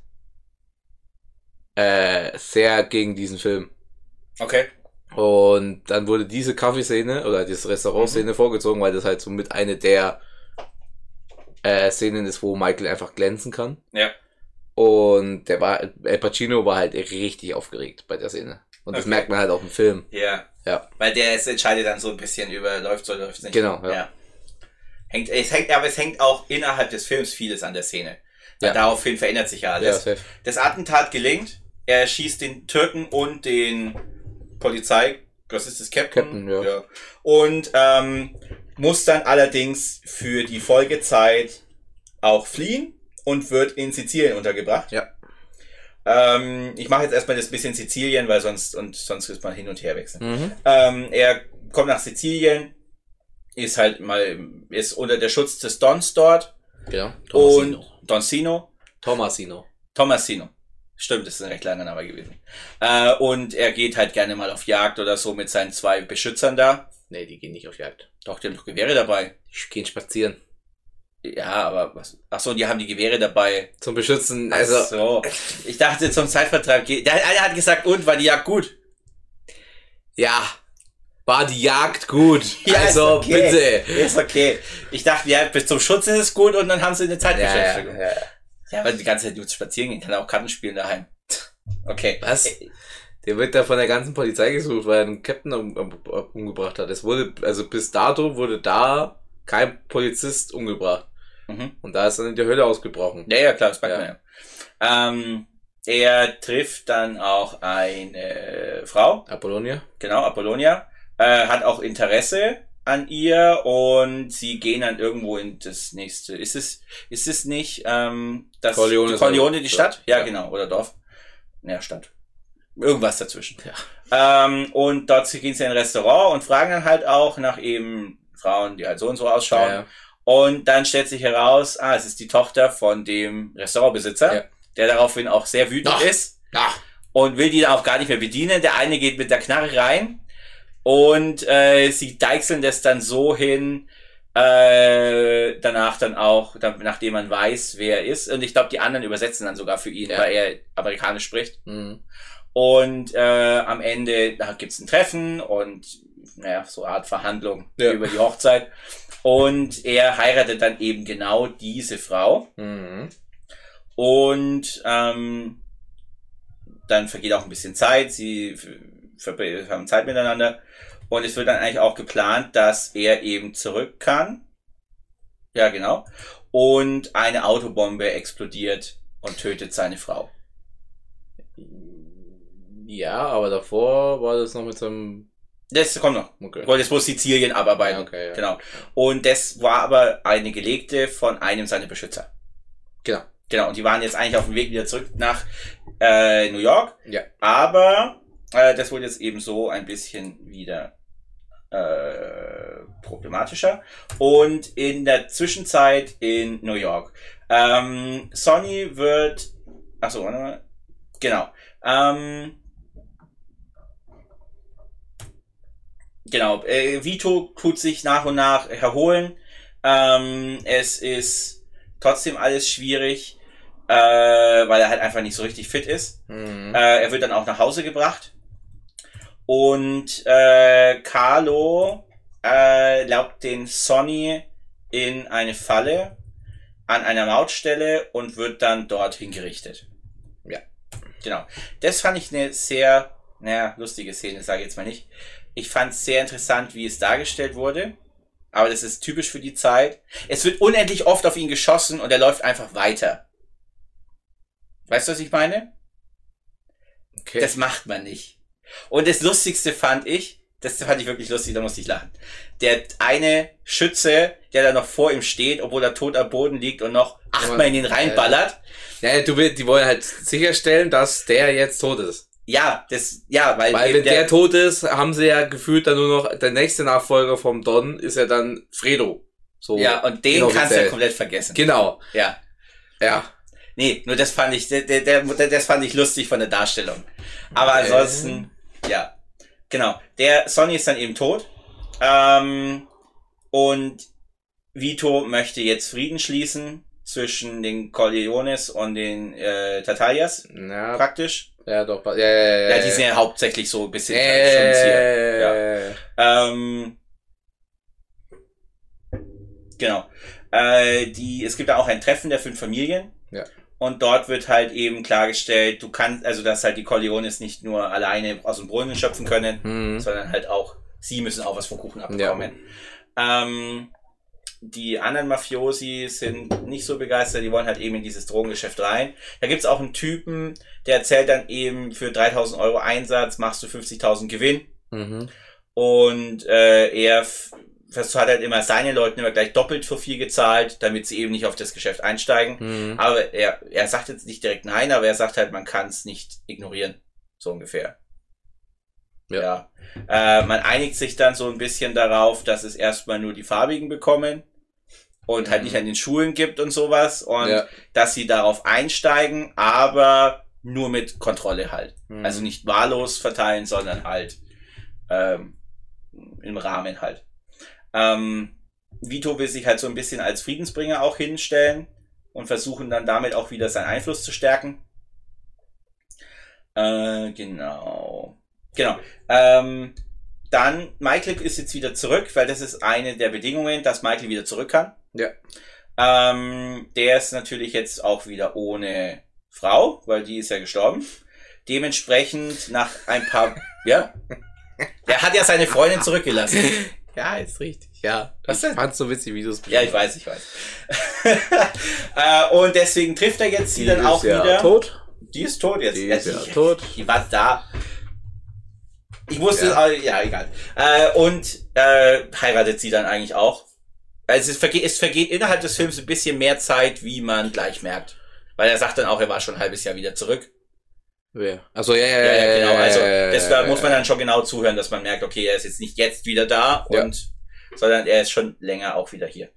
B: sehr gegen diesen Film.
A: Okay.
B: Und dann wurde diese Kaffeeszene oder diese Restaurantszene vorgezogen, weil das halt so mit eine der Szenen ist, wo Michael einfach glänzen kann.
A: Ja.
B: Und Al Pacino war halt richtig aufgeregt bei der Szene. Und das merkt man halt auch im Film.
A: Ja. Weil der entscheidet dann so ein bisschen über, läuft so, läuft nicht.
B: Genau, ja.
A: Aber es hängt auch innerhalb des Films vieles an der Szene. Weil daraufhin verändert sich ja alles.
B: Ja,
A: das Attentat gelingt, er schießt den Türken und den was ist das, Captain? Ja. Und muss dann allerdings für die Folgezeit auch fliehen und wird in Sizilien untergebracht.
B: Ja.
A: Ich mache jetzt erstmal das bisschen Sizilien, weil sonst ist man hin und her wechseln. Er kommt nach Sizilien, ist unter der Schutz des Dons dort.
B: Genau.
A: Tomasino. Stimmt, das ist ein recht langer Name gewesen. Und er geht halt gerne mal auf Jagd oder so mit seinen 2 Beschützern da.
B: Nee, die gehen nicht auf Jagd.
A: Doch, die haben doch Gewehre dabei.
B: Die gehen spazieren.
A: Ja, aber was? Ach so, die haben die Gewehre dabei.
B: Zum Beschützen,
A: also. Ach so. Ich dachte, zum Zeitvertreib geht. Der eine hat gesagt, und war die Jagd gut?
B: Ja. War die Jagd gut?
A: Ja,
B: also,
A: ist okay.
B: bitte.
A: Ist okay. Ich dachte, ja, bis zum Schutz ist es gut und dann haben sie eine Zeitbeschäftigung. Ja, weil die ganze Zeit nur spazieren gehen, kann er auch Karten spielen daheim. Okay.
B: Was? Der wird da von der ganzen Polizei gesucht, weil er einen Captain umgebracht hat. Bis dato wurde da kein Polizist umgebracht.
A: Mhm.
B: Und da ist dann in die Hölle ausgebrochen.
A: Ja, klar, das merkt man ja. Er trifft dann auch eine Frau.
B: Apollonia?
A: Genau, Apollonia. Hat auch Interesse an ihr und sie gehen dann irgendwo in das nächste. Ist es nicht das Corleone, die Stadt? Ja, genau, oder Dorf. Ja, Stadt. Irgendwas dazwischen. Ja. Und dort gehen sie in ein Restaurant und fragen dann halt auch nach eben Frauen, die halt so und so ausschauen. Ja. Und dann stellt sich heraus, es ist die Tochter von dem Restaurantbesitzer, der daraufhin auch sehr wütend ist und will die dann auch gar nicht mehr bedienen. Der eine geht mit der Knarre rein und sie deichseln das dann so hin, danach dann auch, nachdem man weiß, wer er ist. Und ich glaube, die anderen übersetzen dann sogar für ihn, weil er amerikanisch spricht. Mhm. Und am Ende gibt's ein Treffen und so eine Art Verhandlung über die Hochzeit. Und er heiratet dann eben genau diese Frau. Mhm. Und dann vergeht auch ein bisschen Zeit. Sie haben Zeit miteinander. Und es wird dann eigentlich auch geplant, dass er eben zurück kann. Ja, genau. Und eine Autobombe explodiert und tötet seine Frau.
B: Ja, aber davor war das noch mit so einem...
A: Das kommt noch. Okay. Ich wollte jetzt bloß Sizilien abarbeiten. Ja, okay, ja. Genau. Und das war aber eine Gelegte von einem seiner Beschützer.
B: Genau.
A: Genau. Und die waren jetzt eigentlich auf dem Weg wieder zurück nach New York. Ja. Aber das wurde jetzt eben so ein bisschen wieder problematischer. Und in der Zwischenzeit in New York. Sonny wird... Achso, warte mal. Genau. Genau, Vito tut sich nach und nach erholen. Es ist trotzdem alles schwierig, weil er halt einfach nicht so richtig fit ist. Mhm. Er wird dann auch nach Hause gebracht. Und Carlo laubt den Sonny in eine Falle an einer Mautstelle und wird dann dort hingerichtet. Ja, genau. Das fand ich eine sehr, lustige Szene, sage ich jetzt mal nicht. Ich fand es sehr interessant, wie es dargestellt wurde. Aber das ist typisch für die Zeit. Es wird unendlich oft auf ihn geschossen und er läuft einfach weiter. Weißt du, was ich meine? Okay. Das macht man nicht. Und das Lustigste fand ich wirklich lustig, da musste ich lachen. Der eine Schütze, der da noch vor ihm steht, obwohl er tot am Boden liegt und noch 8-mal in ihn reinballert.
B: Die wollen halt sicherstellen, dass der jetzt tot ist.
A: Ja, weil
B: wenn der tot ist, haben sie ja gefühlt dann nur noch, der nächste Nachfolger vom Don ist ja dann Fredo. So.
A: Ja, und den kannst du ja komplett vergessen.
B: Genau.
A: Ja. Ja. Nee, nur das fand ich, das fand ich lustig von der Darstellung. Aber ansonsten, ja. Genau. Der Sonny ist dann eben tot. Und Vito möchte jetzt Frieden schließen zwischen den Corleones und den Tartaglias. Ja. Praktisch.
B: Ja, doch.
A: Ja, die sind ja hauptsächlich so ein bisschen hier. Genau. Es gibt da auch ein Treffen der 5 Familien. Ja. Und dort wird halt eben klargestellt, dass halt die Corleones nicht nur alleine aus dem Brunnen schöpfen können, sondern halt auch, sie müssen auch was vom Kuchen abbekommen. Ja. Die anderen Mafiosi sind nicht so begeistert, die wollen halt eben in dieses Drogengeschäft rein. Da gibt's auch einen Typen, der erzählt dann eben, für 3.000 Euro Einsatz machst du 50.000 Gewinn. Mhm. Und er hat halt immer seine Leuten immer gleich doppelt so viel gezahlt, damit sie eben nicht auf das Geschäft einsteigen. Mhm. Aber er sagt jetzt nicht direkt nein, aber er sagt halt, man kann es nicht ignorieren. So ungefähr. Ja. Man einigt sich dann so ein bisschen darauf, dass es erstmal nur die Farbigen bekommen und halt nicht an den Schulen gibt und sowas und dass sie darauf einsteigen, aber nur mit Kontrolle halt. Also nicht wahllos verteilen, sondern halt im Rahmen halt. Vito will sich halt so ein bisschen als Friedensbringer auch hinstellen und versuchen dann damit auch wieder seinen Einfluss zu stärken. Genau. Dann, Michael ist jetzt wieder zurück, weil das ist eine der Bedingungen, dass Michael wieder zurück kann. Ja. Der ist natürlich jetzt auch wieder ohne Frau, weil die ist ja gestorben. Dementsprechend nach ein paar, der hat ja seine Freundin zurückgelassen.
B: Ja, ist richtig. Ja.
A: Was denn?
B: Ich fand's so witzig, wie du es
A: Ja, ich weiß. Und deswegen trifft er jetzt sie dann auch wieder.
B: Tot.
A: Die ist tot jetzt.
B: Die ist tot.
A: Die war da. Ich wusste, ja, egal. Und heiratet sie dann eigentlich auch. Also es vergeht innerhalb des Films ein bisschen mehr Zeit, wie man gleich merkt. Weil er sagt dann auch, er war schon ein halbes Jahr wieder zurück.
B: Wer? Also ja,
A: genau. Also da muss man dann schon genau zuhören, dass man merkt, okay, er ist jetzt nicht jetzt wieder da, sondern er ist schon länger auch wieder hier.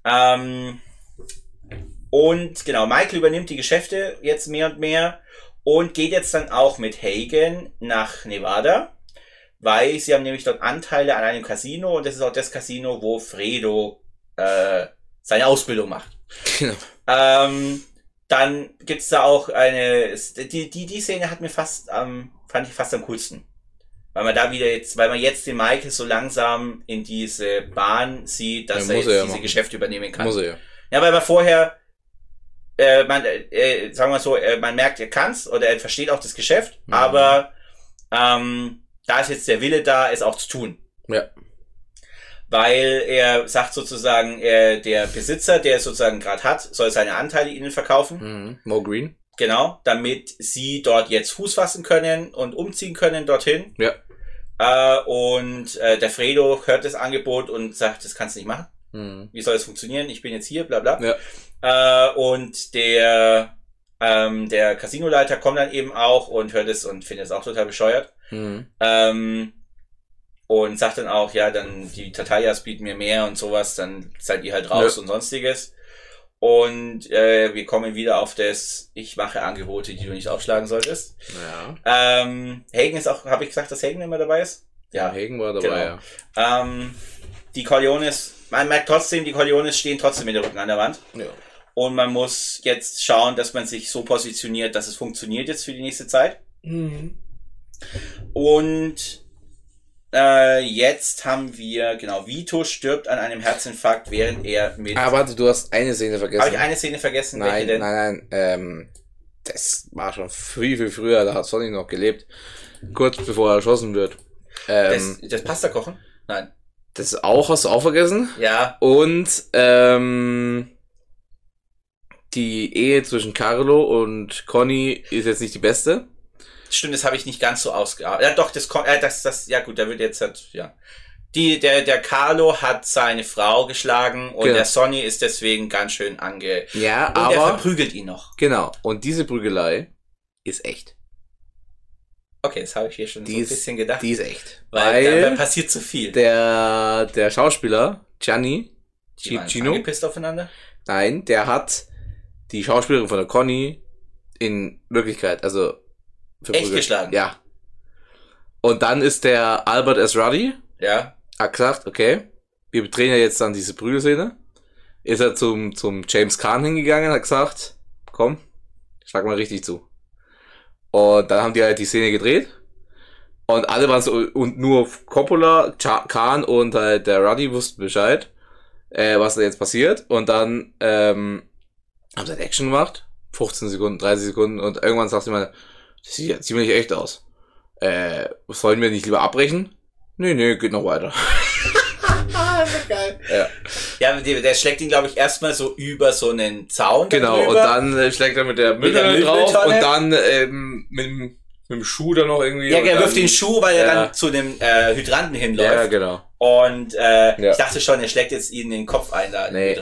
A: Und genau, Michael übernimmt die Geschäfte jetzt mehr und mehr und geht jetzt dann auch mit Hagen nach Nevada, weil sie haben nämlich dort Anteile an einem Casino und das ist auch das Casino, wo Fredo seine Ausbildung macht.
B: Genau.
A: Dann gibt's da auch die Szene hat mir fand ich fast am coolsten. Weil man jetzt den Michael so langsam in diese Bahn sieht, dass er jetzt diese Geschäfte übernehmen kann.
B: Muss er ja.
A: Ja, weil man vorher, sagen wir mal so, man merkt, er kann's oder er versteht auch das Geschäft, aber da ist jetzt der Wille da, es auch zu tun.
B: Ja.
A: Weil er sagt sozusagen, der Besitzer, der es sozusagen gerade hat, soll seine Anteile ihnen verkaufen.
B: Mo Green.
A: Genau, damit sie dort jetzt Fuß fassen können und umziehen können dorthin.
B: Ja.
A: Und der Fredo hört das Angebot und sagt, das kannst du nicht machen. Wie soll das funktionieren? Ich bin jetzt hier, bla bla.
B: Ja.
A: Und der Casinoleiter kommt dann eben auch und hört es und findet es auch total bescheuert. Und sagt dann auch, ja, dann die Tatayas bieten mir mehr und sowas, dann seid ihr halt raus und sonstiges. Und wir kommen wieder auf das, ich mache Angebote, die du nicht aufschlagen solltest.
B: Ja.
A: Hagen ist auch, habe ich gesagt, dass Hagen immer dabei ist?
B: Ja, Hagen war dabei,
A: genau. Die Corleones, man merkt trotzdem, die Corleones stehen trotzdem mit dem Rücken an der Wand. Ja. Und man muss jetzt schauen, dass man sich so positioniert, dass es funktioniert jetzt für die nächste Zeit. Und jetzt haben wir, genau, Vito stirbt an einem Herzinfarkt, während er mit...
B: Ah, warte, du hast eine Szene vergessen.
A: Habe ich eine Szene vergessen?
B: Nein, nein, das war schon viel früher, da hat Sonny noch gelebt. Kurz bevor er erschossen wird.
A: Das Pasta kochen? Nein.
B: Das hast du auch vergessen?
A: Ja.
B: Und, die Ehe zwischen Carlo und Conny ist jetzt nicht die beste.
A: Stimmt, das habe ich nicht ganz so ausgearbeitet. Ja, doch, ja gut, da wird jetzt halt, ja. Der Carlo hat seine Frau geschlagen und der Sonny ist deswegen ganz schön
B: Ja,
A: und
B: aber
A: er verprügelt ihn noch.
B: Genau. Und diese Prügelei ist echt.
A: Okay, das habe ich hier schon so ein bisschen gedacht.
B: Die ist echt.
A: Weil da passiert zu viel.
B: Der Schauspieler, Gianni,
A: Gino, angepisst aufeinander?
B: Nein, der hat die Schauspielerin von der Conny in Wirklichkeit, also
A: echt geschlagen?
B: Ja. Und dann ist der Albert S. Ruddy, hat gesagt, okay, wir drehen ja jetzt dann diese Prügelszene. Ist er zum James Caan hingegangen, hat gesagt, komm, schlag mal richtig zu. Und dann haben die halt die Szene gedreht. Und alle waren so, und nur Coppola, Caan und halt der Ruddy wussten Bescheid, was da jetzt passiert. Und dann haben sie halt Action gemacht. 15 Sekunden, 30 Sekunden. Und irgendwann sagt sie mal, das sieht ja ziemlich echt aus. Sollen wir nicht lieber abbrechen? Nee, geht noch weiter.
A: Das ist geil. Ja, der schlägt ihn, glaube ich, erstmal so über so einen Zaun.
B: Genau,
A: drüber.
B: Und dann schlägt er mit der Mülltonne drauf und dann mit dem Schuh dann noch irgendwie.
A: Ja, er wirft den Schuh, weil er dann zu dem Hydranten hinläuft.
B: Ja, genau.
A: Und ich dachte schon, er schlägt jetzt ihn in den Kopf ein, da
B: nee.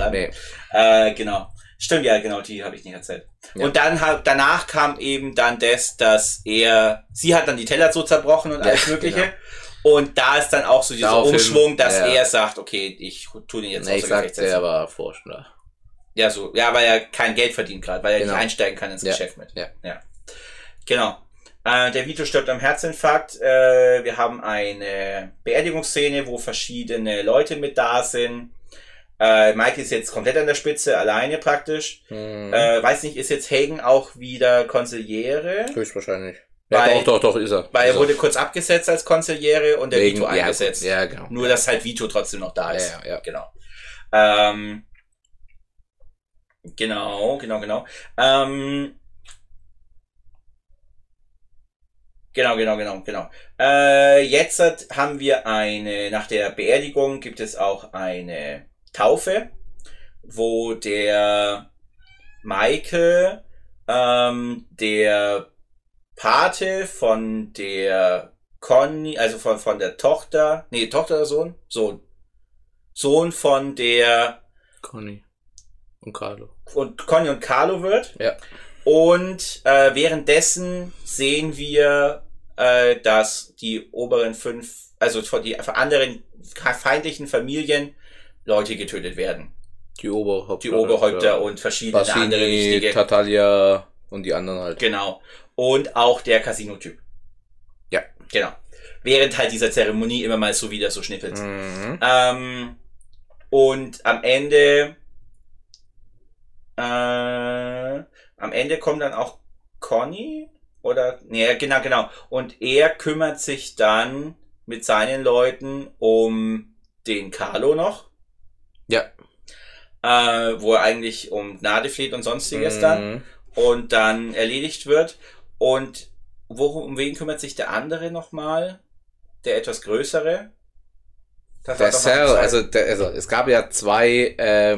A: Genau. Stimmt, ja, genau, die habe ich nicht erzählt. Ja. Und dann danach kam eben dann dass sie hat dann die Teller so zerbrochen und alles Mögliche. Genau. Und da ist dann auch so dieser Umschwung, dass er sagt, okay, ich tue den jetzt
B: außer Gefecht setzen. Er war Vorschlag.
A: Ja, so. Ja, weil er kein Geld verdient gerade, weil er nicht einsteigen kann ins Geschäft mit. Ja. Genau. Der Vito stirbt am Herzinfarkt. Wir haben eine Beerdigungsszene, wo verschiedene Leute mit da sind. Mike ist jetzt komplett an der Spitze, alleine praktisch. Weiß nicht, ist jetzt Hagen auch wieder Konsigliere?
B: Höchstwahrscheinlich. Ja, doch, ist er.
A: Weil er wurde kurz abgesetzt als Konsigliere und der Vito eingesetzt.
B: Ja, genau.
A: Nur, dass halt Vito trotzdem noch da ist.
B: Ja.
A: Genau. Genau. Genau. Jetzt haben wir nach der Beerdigung gibt es auch eine Taufe, wo der Michael, der Pate von der Conny, also von der Tochter oder Sohn von der
B: Conny und Carlo
A: wird.
B: Ja.
A: Und währenddessen sehen wir, dass die oberen 5, also von die anderen feindlichen Familien Leute getötet werden.
B: Die Oberhäupter.
A: Ja. Und verschiedene
B: Bassini,
A: andere wichtige.
B: Tatalia und die anderen halt.
A: Genau. Und auch der Casino-Typ.
B: Ja.
A: Genau. Während halt dieser Zeremonie immer mal so wieder so schnippelt.
B: Mhm.
A: Und am Ende kommt dann auch Conny oder genau. Und er kümmert sich dann mit seinen Leuten um den Carlo noch.
B: Ja.
A: Wo er eigentlich um Gnade fleht und sonstiges dann. Und dann erledigt wird. Und um wen kümmert sich der andere nochmal? Der etwas größere?
B: Der Cell, also es gab ja zwei,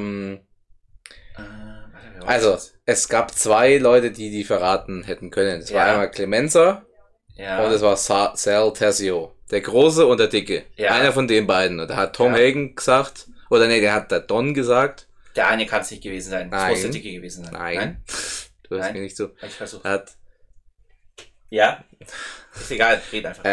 B: es gab zwei Leute, die verraten hätten können. Es war einmal Clemenza und es war Sal Tessio. Der Große und der Dicke. Ja. Einer von den beiden. Und da hat Tom Hagen gesagt, der hat der Don gesagt.
A: Der eine kann es nicht gewesen sein.
B: Nein.
A: Es muss der Dicke gewesen sein.
B: Nein. Du hörst mir nicht so.
A: Ich versuche.
B: Ja.
A: Ist egal, red einfach.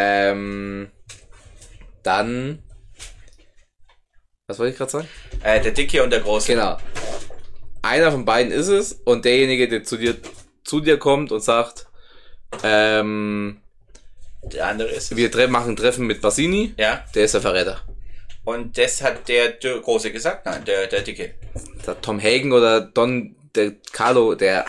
B: Dann. Was wollte ich gerade sagen?
A: Der Dicke und der Große.
B: Genau. Einer von beiden ist es und derjenige, der zu dir kommt und sagt,
A: der andere ist es.
B: Wir machen ein Treffen mit Bassini.
A: Ja.
B: Der ist der Verräter.
A: Und das hat der Große gesagt? Nein, der Dicke.
B: Der Tom Hagen oder der Carlo, der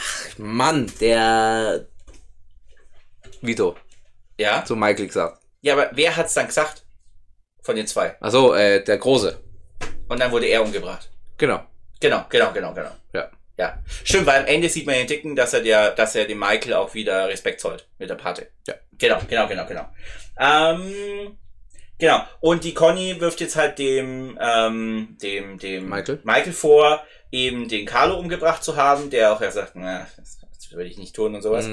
B: Vito.
A: Ja.
B: Zu Michael gesagt.
A: Ja, aber wer hat's dann gesagt? Von den zwei.
B: Achso, der Große.
A: Und dann wurde er umgebracht.
B: Genau.
A: Ja. Ja. Stimmt, weil am Ende sieht man den Dicken, dass er dem Michael auch wieder Respekt zollt mit der Pate.
B: Ja.
A: Genau. Genau. Und die Conny wirft jetzt halt dem Michael vor, eben den Carlo umgebracht zu haben, der auch sagt, na, das würde ich nicht tun und sowas.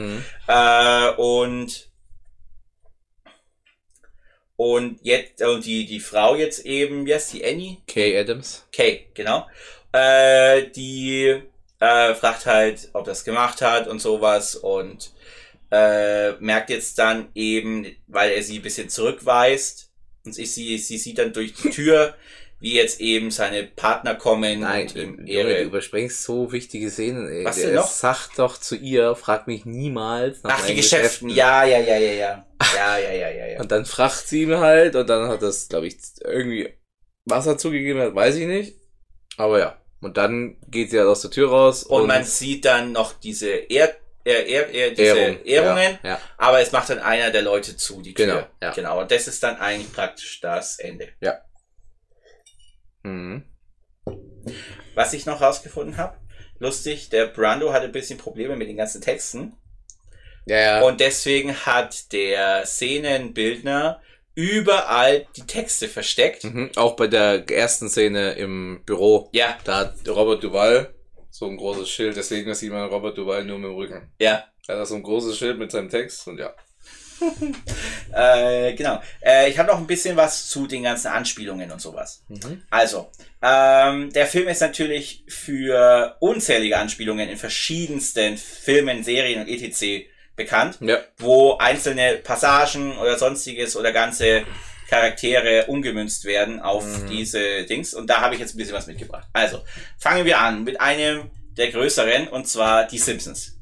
A: Und jetzt, die Frau jetzt eben, wie heißt die, Annie?
B: Kay Adams.
A: Kay, genau. Die fragt halt, ob das gemacht hat und sowas und merkt jetzt dann eben, weil er sie ein bisschen zurückweist und sie sieht dann durch die Tür, wie jetzt eben seine Partner kommen.
B: Nein,
A: und ihm
B: du überspringst so wichtige Szenen. Ey.
A: Was denn noch?
B: Sagt doch zu ihr, frag mich niemals nach
A: die Geschäften. Ja.
B: Und dann fragt sie ihn halt und dann hat das, glaube ich, irgendwie Wasser zugegeben hat, weiß ich nicht. Aber ja. Und dann geht sie halt aus der Tür raus.
A: Und man sieht dann noch diese Ehrungen.
B: Ja.
A: Aber es macht dann einer der Leute zu, die Tür.
B: Genau. Ja.
A: Genau. Und das ist dann eigentlich praktisch das Ende.
B: Ja.
A: Was ich noch rausgefunden habe, lustig, der Brando hatte ein bisschen Probleme mit den ganzen Texten.
B: Ja.
A: Und deswegen hat der Szenenbildner überall die Texte versteckt.
B: Auch bei der ersten Szene im Büro.
A: Ja.
B: Da hat Robert Duvall so ein großes Schild, deswegen sieht man Robert Duvall nur mit dem Rücken.
A: Ja.
B: Er hat so ein großes Schild mit seinem Text und ja.
A: Genau. Ich habe noch ein bisschen was zu den ganzen Anspielungen und sowas. Also, der Film ist natürlich für unzählige Anspielungen in verschiedensten Filmen, Serien und etc. bekannt, wo einzelne Passagen oder sonstiges oder ganze Charaktere umgemünzt werden auf diese Dings. Und da habe ich jetzt ein bisschen was mitgebracht. Also, fangen wir an mit einem der größeren, und zwar die Simpsons.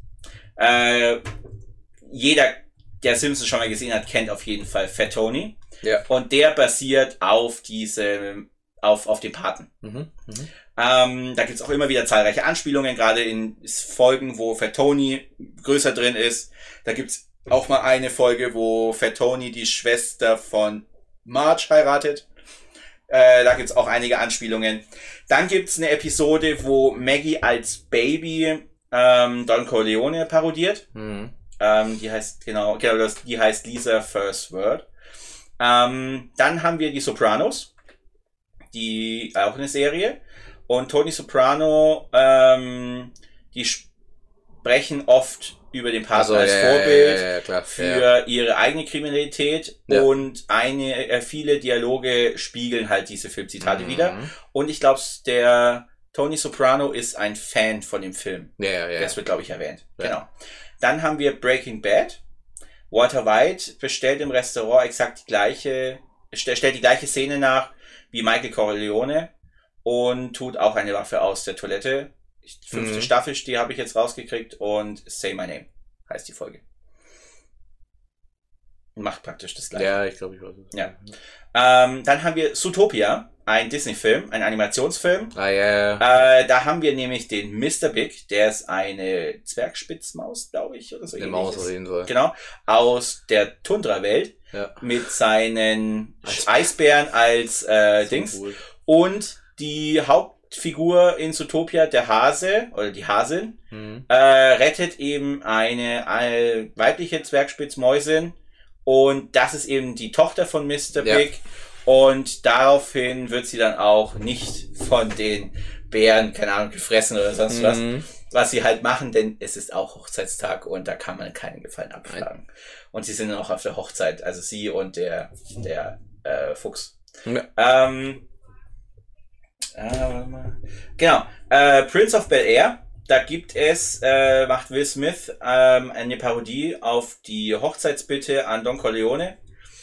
A: Jeder, der Simpsons schon mal gesehen hat, kennt auf jeden Fall Fat Tony.
B: Ja.
A: Und der basiert auf auf dem Paten. Da gibt's auch immer wieder zahlreiche Anspielungen, gerade in Folgen, wo Fat Tony größer drin ist. Da gibt's auch mal eine Folge, wo Fat Tony die Schwester von Marge heiratet. Da gibt's auch einige Anspielungen. Dann gibt's eine Episode, wo Maggie als Baby Don Corleone parodiert. Die heißt, die heißt Lisa First Word. Dann haben wir die Sopranos, die auch eine Serie. Und Tony Soprano, die sprechen oft über den Partner als Vorbild
B: klar,
A: für ihre eigene Kriminalität und viele Dialoge spiegeln halt diese Filmzitate wieder. Und ich glaube, der Tony Soprano ist ein Fan von dem Film. Das wird, glaube ich, erwähnt. Genau. Dann haben wir Breaking Bad. Walter White bestellt im Restaurant stellt die gleiche Szene nach wie Michael Corleone und tut auch eine Waffe aus der Toilette. Die 5. Staffel, die habe ich jetzt rausgekriegt, und Say My Name heißt die Folge. Macht praktisch das Gleiche.
B: Ja, ich glaube, ich weiß es.
A: Ja. Dann haben wir Zootopia, ein Disney-Film, ein Animationsfilm. Da haben wir nämlich den Mr. Big, der ist eine Zwergspitzmaus, glaube ich, oder so.
B: Eine Maus auf jeden Fall.
A: Genau, aus der Tundra-Welt mit seinen Eisbären als Dings. Cool. Und die Hauptfigur in Zootopia, der Hase oder die Hasin, rettet eben eine weibliche Zwergspitzmäusin, und das ist eben die Tochter von Mr. Big, und daraufhin wird sie dann auch nicht von den Bären, keine Ahnung, gefressen oder sonst was sie halt machen, denn es ist auch Hochzeitstag und da kann man keinen Gefallen abschlagen. Nein. Und sie sind dann auch auf der Hochzeit, also sie und der Fuchs. Ja. Genau. Prince of Bel-Air. Da macht Will Smith eine Parodie auf die Hochzeitsbitte an Don Corleone.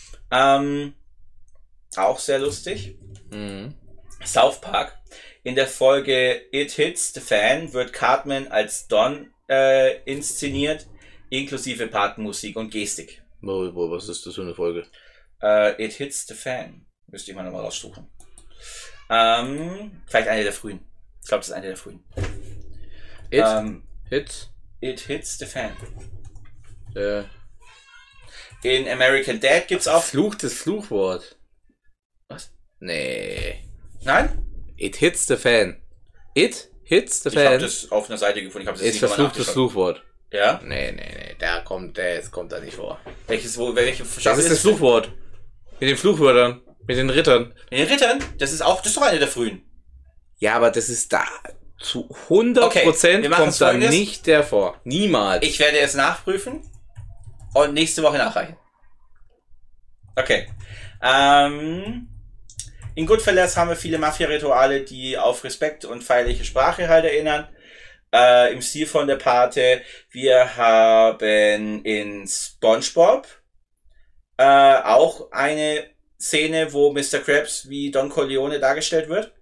A: Auch sehr lustig. South Park. In der Folge It Hits the Fan wird Cartman als Don inszeniert, inklusive Patenmusik und Gestik.
B: Was ist das für eine Folge?
A: It Hits the Fan. Müsste ich mal nochmal raussuchen. Vielleicht eine der frühen. Ich glaube, das ist eine der frühen. It Hits the Fan. In American Dad gibt's auch...
B: Verfluchtes Fluchwort.
A: Was?
B: Nee.
A: Nein?
B: It hits the fan. It hits the fan.
A: Ich habe das auf einer Seite gefunden. Ich habe das
B: ist verfluchtes Fluchwort.
A: Ja?
B: Nee. Das kommt da nicht vor.
A: Welche
B: das ist das Fluchwort. Mit den Fluchwörtern. Mit den Rittern.
A: Mit den Rittern? Das ist doch eine der frühen.
B: Ja, aber das ist da zu 100% kommt da nicht der vor. Niemals.
A: Ich werde es nachprüfen und nächste Woche nachreichen. Okay. In Goodfellas haben wir viele Mafia-Rituale, die auf Respekt und feierliche Sprache halt erinnern. Im Stil von der Pate. Wir haben in SpongeBob auch eine Szene, wo Mr. Krabs wie Don Corleone dargestellt wird.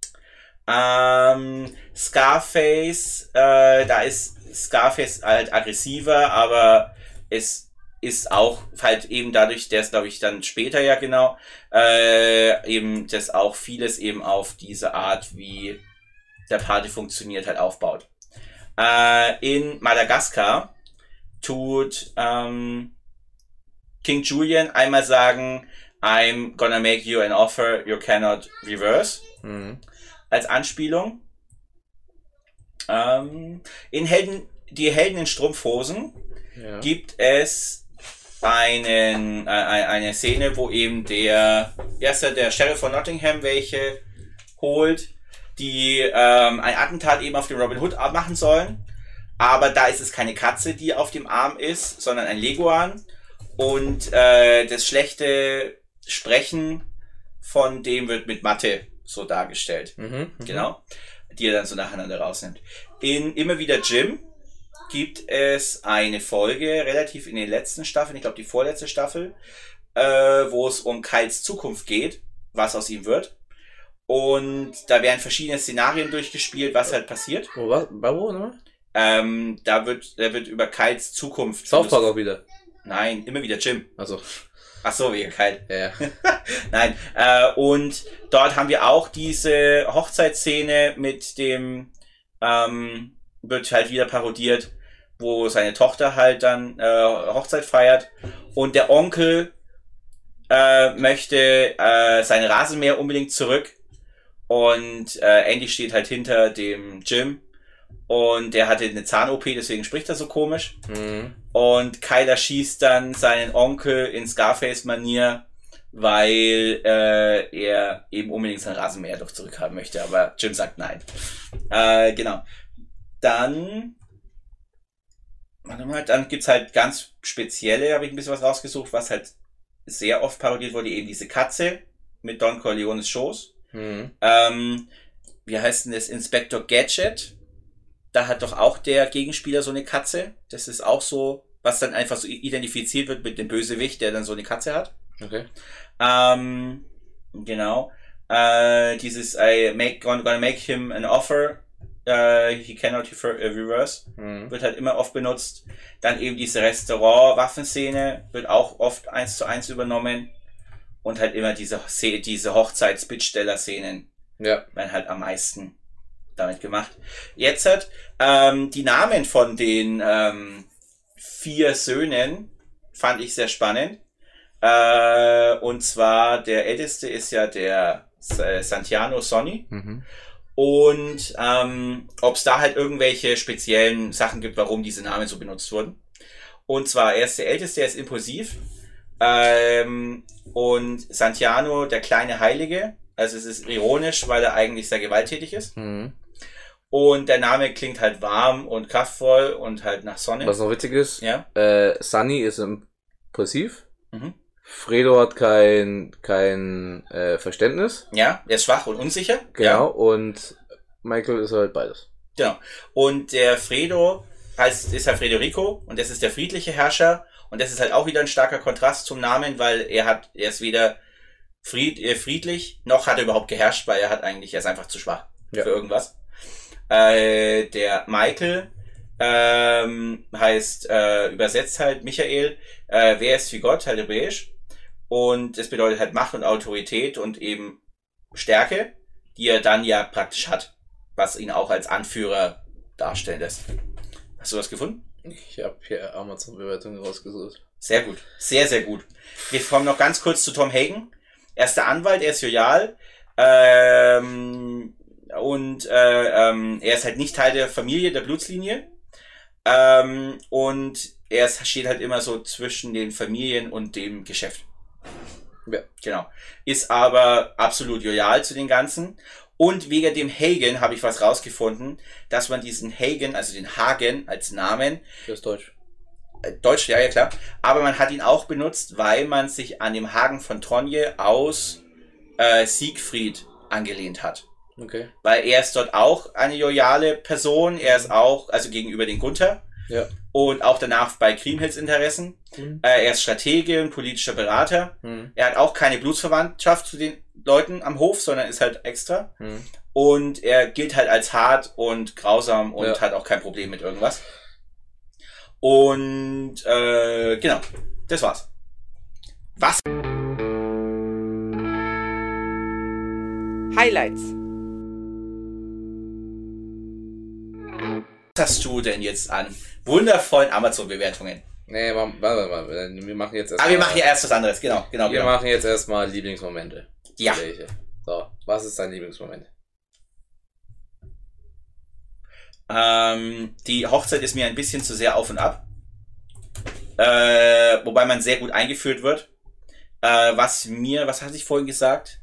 A: Scarface, da ist Scarface halt aggressiver, aber es ist auch halt eben dadurch, der ist glaube ich dann später ja genau, eben das auch vieles eben auf diese Art, wie der Party funktioniert, halt aufbaut. In Madagaskar tut King Julian einmal sagen, I'm gonna make you an offer you cannot reverse. Als Anspielung. Die Helden in Strumpfhosen gibt es eine Szene, wo eben der Sheriff von Nottingham welche holt, die ein Attentat eben auf den Robin Hood machen sollen. Aber da ist es keine Katze, die auf dem Arm ist, sondern ein Leguan. Und das schlechte Sprechen von dem wird mit Mathe so dargestellt. Genau. Die er dann so nacheinander rausnimmt. In Immer wieder Jim gibt es eine Folge, relativ in den letzten Staffeln, ich glaube die vorletzte Staffel, wo es um Kyles Zukunft geht, was aus ihm wird. Und da werden verschiedene Szenarien durchgespielt, was halt passiert.
B: Wo, ne?
A: Da wird über Kyles Zukunft...
B: South Park auch wieder?
A: Nein, Immer wieder Jim. Ach so, wegen Kyle.
B: Ja.
A: Nein, und dort haben wir auch diese Hochzeitsszene mit dem, wird halt wieder parodiert, wo seine Tochter halt dann Hochzeit feiert und der Onkel möchte sein Rasenmäher unbedingt zurück und Andy steht halt hinter dem Jim Und der hatte eine Zahn-OP, deswegen spricht er so komisch.
B: Mhm.
A: Und Kyler schießt dann seinen Onkel in Scarface-Manier, weil er eben unbedingt sein Rasenmäher doch zurückhaben möchte. Aber Jim sagt nein. Genau. Dann... Warte mal, dann gibt's halt ganz spezielle, habe ich ein bisschen was rausgesucht, was halt sehr oft parodiert wurde, eben diese Katze mit Don Corleones Schoß.
B: Mhm.
A: Wie heißt denn das? Inspector Gadget. Da hat doch auch der Gegenspieler so eine Katze. Das ist auch so, was dann einfach so identifiziert wird mit dem Bösewicht, der dann so eine Katze hat.
B: Okay.
A: Genau. Dieses gonna make him an offer. He cannot reverse. Wird halt immer oft benutzt. Dann eben diese Restaurant-Waffenszene wird auch oft 1:1 übernommen. Und halt immer diese Hochzeits-Bittsteller-Szenen werden halt am meisten damit gemacht. Jetzt hat die Namen von den 4 Söhnen fand ich sehr spannend. Und zwar der älteste ist ja der Santiano Sonny.
B: Mhm.
A: Und ob es da halt irgendwelche speziellen Sachen gibt, warum diese Namen so benutzt wurden. Und zwar, er ist der Älteste, er ist impulsiv. Und Santiano, der kleine Heilige. Also es ist ironisch, weil er eigentlich sehr gewalttätig ist.
B: Mhm.
A: Und der Name klingt halt warm und kraftvoll und halt nach Sonne.
B: Was noch witzig ist,
A: Ja.
B: Sunny ist impulsiv.
A: Mhm.
B: Fredo hat kein Verständnis.
A: Ja, er ist schwach und unsicher.
B: Genau.
A: Ja.
B: Und Michael ist halt beides.
A: Genau. Und der Fredo ist halt Federico und das ist der friedliche Herrscher. Und das ist halt auch wieder ein starker Kontrast zum Namen, weil er ist weder friedlich, noch hat er überhaupt geherrscht, weil er ist einfach zu schwach für irgendwas. Der Michael heißt übersetzt halt Michael, wer ist wie Gott, halt hebräisch. Und es bedeutet halt Macht und Autorität und eben Stärke, die er dann ja praktisch hat, was ihn auch als Anführer darstellen lässt. Hast du was gefunden?
B: Ich habe hier Amazon-Bewertungen rausgesucht.
A: Sehr gut. Sehr, sehr gut. Wir kommen noch ganz kurz zu Tom Hagen. Er ist der Anwalt, er ist loyal. Er ist halt nicht Teil der Familie, der Blutslinie. Und steht halt immer so zwischen den Familien und dem Geschäft.
B: Ja.
A: Genau. Ist aber absolut loyal zu den Ganzen. Und wegen dem Hagen habe ich was rausgefunden, dass man diesen Hagen, also den Hagen als Namen,
B: Das ist Deutsch.
A: Deutsch, ja, klar, aber man hat ihn auch benutzt, weil man sich an dem Hagen von Tronje aus Siegfried angelehnt hat.
B: Okay.
A: Weil er ist dort auch eine loyale Person, er ist auch, also gegenüber den Gunther,
B: Ja.
A: und auch danach bei Kriemhilds Interessen. Er ist Stratege und politischer Berater. Er hat auch keine Blutsverwandtschaft zu den Leuten am Hof, sondern ist halt extra. Und er gilt halt als hart und grausam und hat auch kein Problem mit irgendwas. Und genau, das war's. Was
C: Highlights.
A: hast du denn jetzt an wundervollen Amazon-Bewertungen?
B: Nee, warte mal. Wir machen jetzt erstmal.
A: Aber wir machen ja erst was anderes, genau.
B: Wir machen jetzt erstmal Lieblingsmomente.
A: Ja.
B: Welche? So, was ist dein Lieblingsmoment?
A: Die Hochzeit ist mir ein bisschen zu sehr auf und ab. Wobei man sehr gut eingeführt wird. Was hatte ich vorhin gesagt?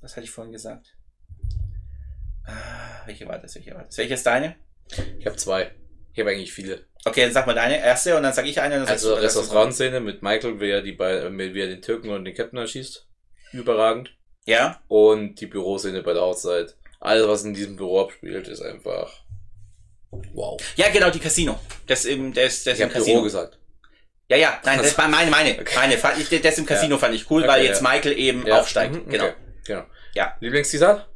A: Welche war das? Welche ist deine?
B: Ich habe 2. Ich habe eigentlich viele.
A: Okay, dann sag mal deine erste und dann sag ich eine. Und dann
B: Also Restaurantszene mit Michael, wie er den Türken und den Captain erschießt. Überragend.
A: Ja.
B: Und die Büroszene bei der Hochzeit. Alles, was in diesem Büro abspielt, ist einfach wow.
A: Ja, genau, die Casino. Das
B: ich
A: im
B: habe
A: Casino
B: Büro gesagt.
A: Ja, nein, das war meine. Das im Casino fand ich cool,
B: Okay,
A: weil jetzt Michael eben aufsteigt. Genau.
B: Okay. Genau.
A: Ja.
B: Lieblingszitat?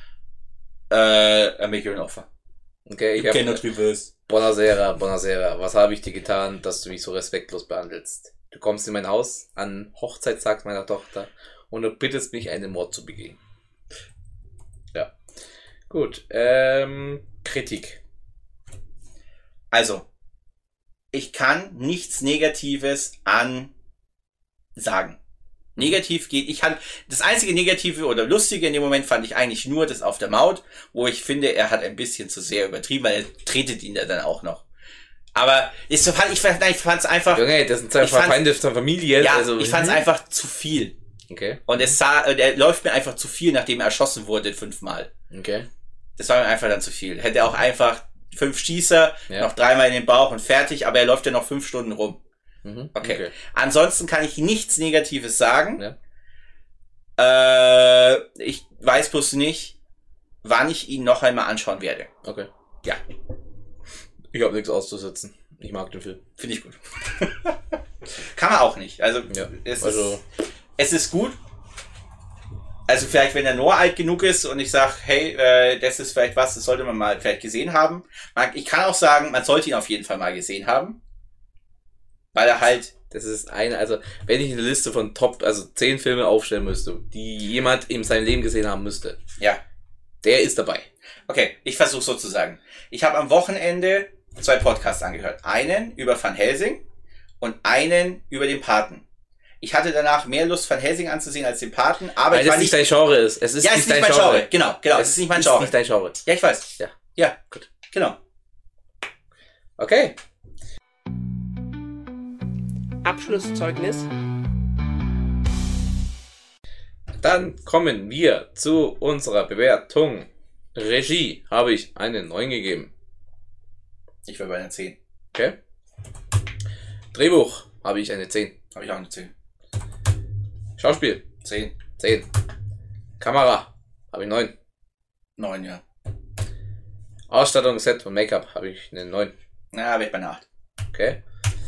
A: Make an offer.
B: Okay, ich habe
A: reverse.
B: Buonasera, was habe ich dir getan, dass du mich so respektlos behandelst? Du kommst in mein Haus an Hochzeitstag meiner Tochter und du bittest mich, einen Mord zu begehen. Ja. Gut, Kritik.
A: Also, ich kann nichts Negatives an sagen. Negativ geht, das einzige Negative oder Lustige in dem Moment fand ich eigentlich nur das auf der Maut, wo ich finde, er hat ein bisschen zu sehr übertrieben, weil er tretet ihn ja dann auch noch. Aber ich fand's einfach...
B: Junge, das sind zwei Feinde von Familie.
A: Ja, also, ich fand's einfach zu viel.
B: Okay.
A: Und er läuft mir einfach zu viel, nachdem er erschossen wurde 5-mal.
B: Okay.
A: Das war mir einfach dann zu viel. Hätte auch einfach 5 Schießer, noch 3-mal in den Bauch und fertig, aber er läuft ja noch 5 Stunden rum. Okay. Ansonsten kann ich nichts Negatives sagen. Ja. Ich weiß bloß nicht, wann ich ihn noch einmal anschauen werde.
B: Okay.
A: Ja.
B: Ich habe nichts auszusetzen. Ich mag den Film.
A: Finde ich gut. Kann man auch nicht. Also, es ist gut. Also vielleicht, wenn der Noah alt genug ist und ich sage, hey, das ist vielleicht was, das sollte man mal vielleicht gesehen haben. Ich kann auch sagen, man sollte ihn auf jeden Fall mal gesehen haben. Weil er halt...
B: Das ist also wenn ich eine Liste von 10 Filme aufstellen müsste, die jemand in seinem Leben gesehen haben müsste.
A: Ja.
B: Der ist dabei.
A: Okay, ich versuche so zu sagen. Ich habe am Wochenende 2 Podcasts angehört. Einen über Van Helsing und einen über den Paten. Ich hatte danach mehr Lust, Van Helsing anzusehen als den Paten, aber
B: weil
A: ich war
B: nicht dein Genre ist. Es ist
A: nicht mein Genre. Genau. Es ist nicht mein Genre.
B: Nicht dein Genre.
A: Ja, ich weiß. Ja,
B: gut.
A: Genau.
B: Okay.
C: Abschlusszeugnis.
B: Dann kommen wir zu unserer Bewertung. Regie habe ich eine 9 gegeben.
A: Ich war bei einer 10.
B: Okay. Drehbuch habe ich eine 10.
A: Habe ich auch eine 10.
B: Schauspiel
A: 10.
B: 10. Kamera habe ich 9.
A: 9, ja.
B: Ausstattung, Set und Make-up habe ich eine 9.
A: Na, wäre ich bei einer 8.
B: Okay.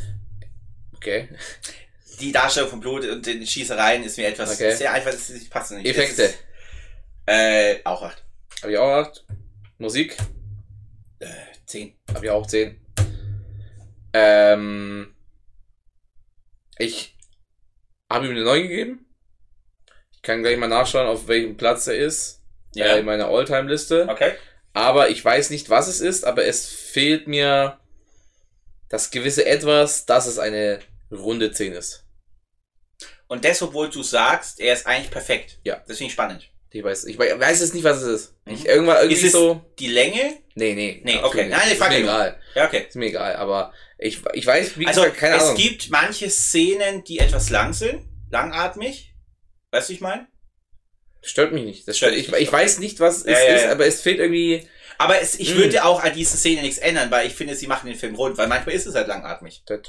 A: Die Darstellung von Blut und den Schießereien ist mir etwas sehr einfach, das passt nicht.
B: Effekte.
A: Auch 8.
B: Habe ich auch 8. Musik.
A: 10.
B: Habe ich auch 10. Ich habe ihm eine 9 gegeben. Ich kann gleich mal nachschauen, auf welchem Platz er ist.
A: Ja.
B: In meiner All-Time-Liste.
A: Okay.
B: Aber ich weiß nicht, was es ist, aber es fehlt mir das gewisse Etwas, dass es eine runde 10 ist.
A: Und das, obwohl du sagst, er ist eigentlich perfekt.
B: Ja.
A: Das finde ich spannend.
B: Ich weiß es nicht, was es ist.
A: Mhm.
B: Irgendwie
A: ist es
B: so.
A: Die Länge?
B: Nee,
A: okay. Nein,
B: ist mir egal.
A: Ja, okay.
B: Ist mir egal, aber ich weiß, wie
A: also,
B: gesagt, keine Ahnung.
A: Es gibt manche Szenen, die etwas lang sind, langatmig. Weißt du, ich meine?
B: Das stört mich nicht. Ich weiß nicht, was es ist, aber es fehlt irgendwie.
A: Aber ich würde auch an dieser Szene nichts ändern, weil ich finde, sie machen den Film rund, weil manchmal ist es halt langatmig.
B: Der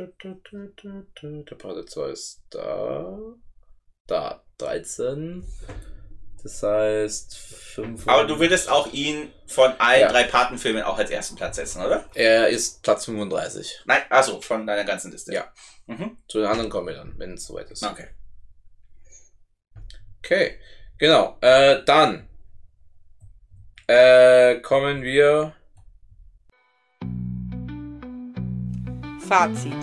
B: Part 2 ist da. Da, 13. Das heißt 5.
A: Aber du würdest auch ihn von allen 3 Patenfilmen auch als ersten Platz setzen, oder?
B: Er ist Platz 35.
A: Nein, also von deiner ganzen Liste.
B: Ja.
A: Mhm.
B: Zu den anderen kommen wir dann, wenn es soweit ist.
A: Okay,
B: genau. Dann kommen wir.
C: Fazit.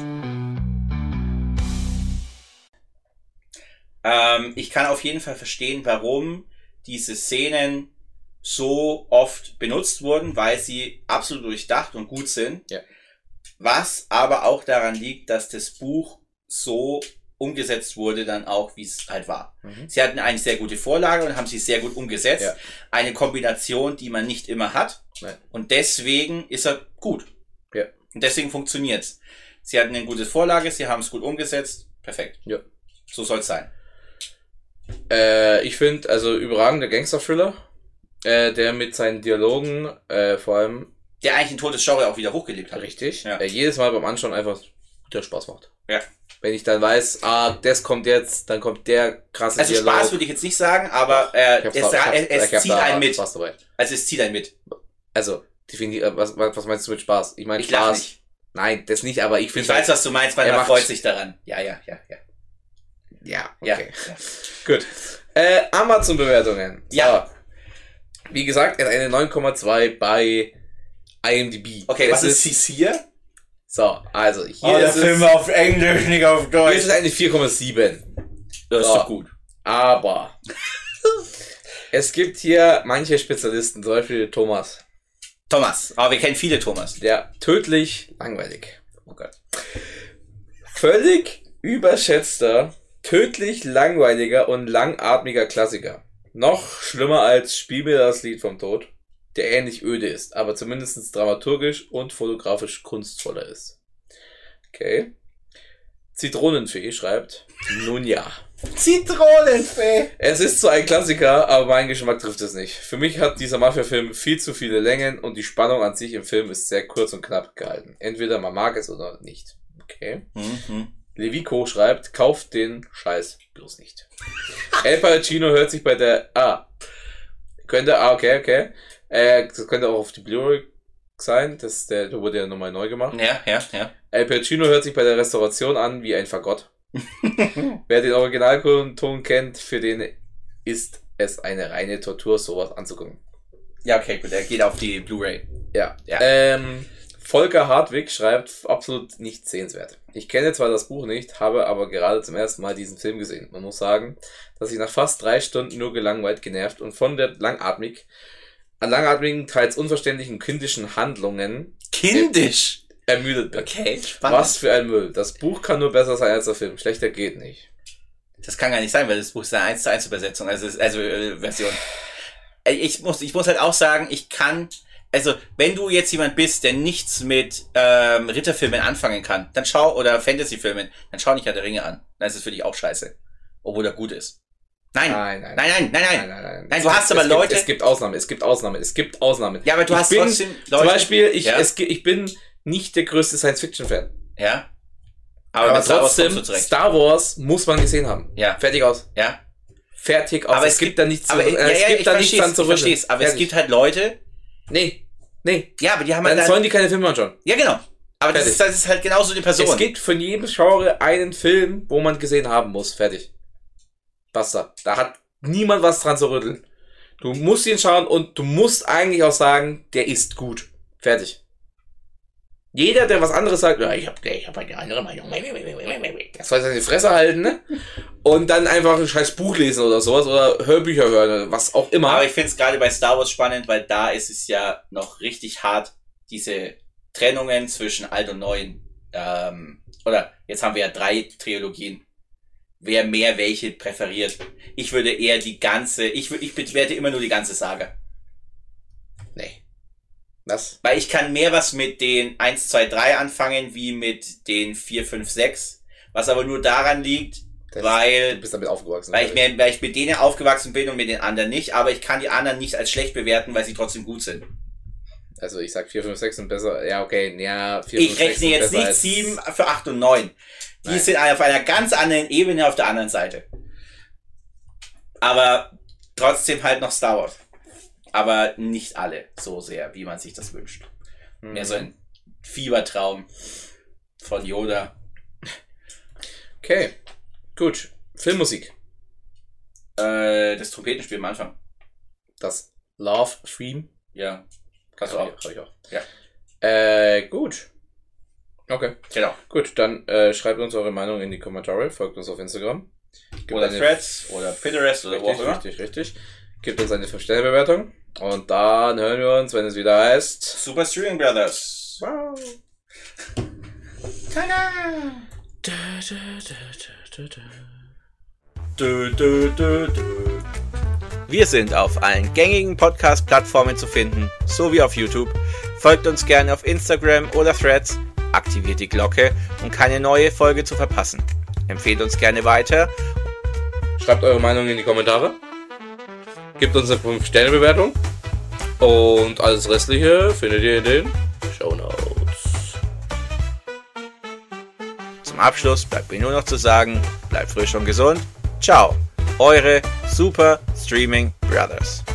A: Ich kann auf jeden Fall verstehen, warum diese Szenen so oft benutzt wurden, weil sie absolut durchdacht und gut sind.
B: Ja.
A: Was aber auch daran liegt, dass das Buch so umgesetzt wurde, dann auch, wie es halt war.
B: Mhm.
A: Sie hatten eine sehr gute Vorlage und haben sie sehr gut umgesetzt.
B: Ja.
A: Eine Kombination, die man nicht immer hat.
B: Nein.
A: Und deswegen ist er gut.
B: Ja.
A: Und deswegen funktioniert's. Sie hatten eine gute Vorlage, sie haben es gut umgesetzt. Perfekt.
B: Ja.
A: So soll's sein.
B: Ich finde, also überragender Gangster-Thriller, der mit seinen Dialogen vor allem
A: Der eigentlich ein totes Genre auch wieder hochgelebt hat.
B: richtig,
A: Ja.
B: jedes Mal beim Anschauen einfach der Spaß macht.
A: Ja.
B: Wenn ich dann weiß, das kommt jetzt, dann kommt der krasse
A: Also
B: Dialog.
A: Spaß würde ich jetzt nicht sagen, aber es zieht einen mit.
B: Spaß dabei.
A: Also es zieht einen mit.
B: Also, was meinst du mit Spaß? Ich meine
A: Ich lach
B: Spaß.
A: nicht.
B: Nein, das nicht, aber ich finde
A: Ich weiß, was du meinst, weil
B: er
A: man
B: macht-
A: freut sich daran. Ja.
B: Ja,
A: Ja.
B: okay. Gut. Amazon-Bewertungen.
A: Ja.
B: So. Wie gesagt, er hat eine 9,2 bei IMDb.
A: Okay,
B: Das
A: was ist dies hier?
B: So, also hier ist es,
A: auf Englisch, nicht auf
B: hier
A: Deutsch.
B: ist es eine 4,7.
A: Das ist
B: So.
A: doch gut.
B: Aber es gibt hier manche Spezialisten, zum Beispiel Thomas.
A: Thomas. Aber wir kennen viele Thomas.
B: Der tödlich langweilig.
A: Oh Gott.
B: Völlig überschätzter tödlich langweiliger und langatmiger Klassiker. Noch schlimmer als Spiel mir das Lied vom Tod, der ähnlich öde ist, aber zumindest dramaturgisch und fotografisch kunstvoller ist. Okay. Zitronenfee schreibt, nun ja.
A: Zitronenfee!
B: Es ist zwar ein Klassiker, aber mein Geschmack trifft es nicht. Für mich hat dieser Mafia-Film viel zu viele Längen und die Spannung an sich im Film ist sehr kurz und knapp gehalten. Entweder man mag es oder nicht. Okay. Levico schreibt, kauft den Scheiß bloß nicht. El Pacino hört sich bei der... Okay. Das könnte auch auf die Blu-ray sein. Der wurde ja nochmal neu gemacht.
A: Ja.
B: El Pacino hört sich bei der Restauration an wie ein Fagott. Wer den Originalton kennt, für den ist es eine reine Tortur, sowas anzugucken.
A: Ja, okay, gut, der geht auf die Blu-ray.
B: Ja. Volker Hartwig schreibt, absolut nicht sehenswert. Ich kenne zwar das Buch nicht, habe aber gerade zum ersten Mal diesen Film gesehen. Man muss sagen, dass ich nach fast 3 Stunden nur gelangweilt, genervt und von der langatmigen, teils unverständlichen kindischen Handlungen ermüdet bin.
A: Okay, spannend.
B: Was für ein Müll. Das Buch kann nur besser sein als der Film. Schlechter geht nicht.
A: Das kann gar nicht sein, weil das Buch ist eine 1:1 Übersetzung, Version. Ich muss halt auch sagen, wenn du jetzt jemand bist, der nichts mit Ritterfilmen anfangen kann, dann oder Fantasyfilmen, dann schau nicht Herr der Ringe an. Dann ist es für dich auch scheiße. Obwohl er gut ist. Nein, du hast aber Leute...
B: Es gibt Ausnahmen.
A: Ja, aber du hast trotzdem Leute...
B: Zum Beispiel, ich bin nicht der größte Science-Fiction-Fan.
A: Ja.
B: Aber trotzdem, Star Wars muss man gesehen haben.
A: Ja.
B: Fertig aus.
A: Ja.
B: Fertig aus.
A: Aber es gibt da nichts zu rütteln. Ich versteh's, aber es gibt halt Leute...
B: Nee.
A: Ja, aber die haben
B: dann sollen die keine Filme anschauen.
A: Ja, genau. Aber das ist halt genauso die Person.
B: Es gibt von jedem Genre einen Film, wo man gesehen haben muss. Fertig. Basta. Da hat niemand was dran zu rütteln. Du musst ihn schauen und du musst eigentlich auch sagen, der ist gut. Fertig. Jeder, der was anderes sagt, ja, ich hab eine andere Meinung. Das soll seine Fresse halten, ne? Und dann einfach ein scheiß Buch lesen oder sowas oder Hörbücher hören oder was auch immer.
A: Aber ich finde es gerade bei Star Wars spannend, weil da ist es ja noch richtig hart, diese Trennungen zwischen alt und neuen. Oder jetzt haben wir ja 3 Trilogien. Wer mehr welche präferiert. Ich würde eher die ganze, ich bewerte immer nur die ganze Saga.
B: Nee. Was?
A: Weil ich kann mehr was mit den 1, 2, 3 anfangen, wie mit den 4, 5, 6. Was aber nur daran liegt, du
B: bist damit aufgewachsen.
A: Weil ich mit denen aufgewachsen bin und mit den anderen nicht, aber ich kann die anderen nicht als schlecht bewerten, weil sie trotzdem gut sind.
B: Also ich sag 4, 5, 6 sind besser. Ja, okay. Ja, 4, 5, 6
A: ich rechne jetzt nicht 7 für 8 und 9. Die sind auf einer ganz anderen Ebene auf der anderen Seite. Aber trotzdem halt noch Star Wars. Aber nicht alle so sehr, wie man sich das wünscht. Mehr so ein Fiebertraum von Yoda.
B: Okay, gut. Filmmusik.
A: Das Trompetenspiel am Anfang.
B: Das Love Theme.
A: Ja. Kannst du auch.
B: Hab ich auch.
A: Ja.
B: Gut. Okay.
A: Genau.
B: Gut, dann schreibt uns eure Meinung in die Kommentare, folgt uns auf Instagram.
A: Oder Threads oder Pinterest oder wo auch immer.
B: Richtig. Gebt uns eine 5-Sterne-Bewertung. Und dann hören wir uns, wenn es wieder heißt
A: Super Streaming Brothers.
B: Wow.
A: Tada! Wir sind auf allen gängigen Podcast-Plattformen zu finden, sowie auf YouTube. Folgt uns gerne auf Instagram oder Threads, aktiviert die Glocke, um keine neue Folge zu verpassen. Empfehlt uns gerne weiter.
B: Schreibt eure Meinung in die Kommentare. Gebt uns eine 5-Sterne-Bewertung. Und alles Restliche findet ihr in den Shownotes.
A: Zum Abschluss bleibt mir nur noch zu sagen, bleibt frisch und gesund. Ciao, eure Super Streaming Brothers.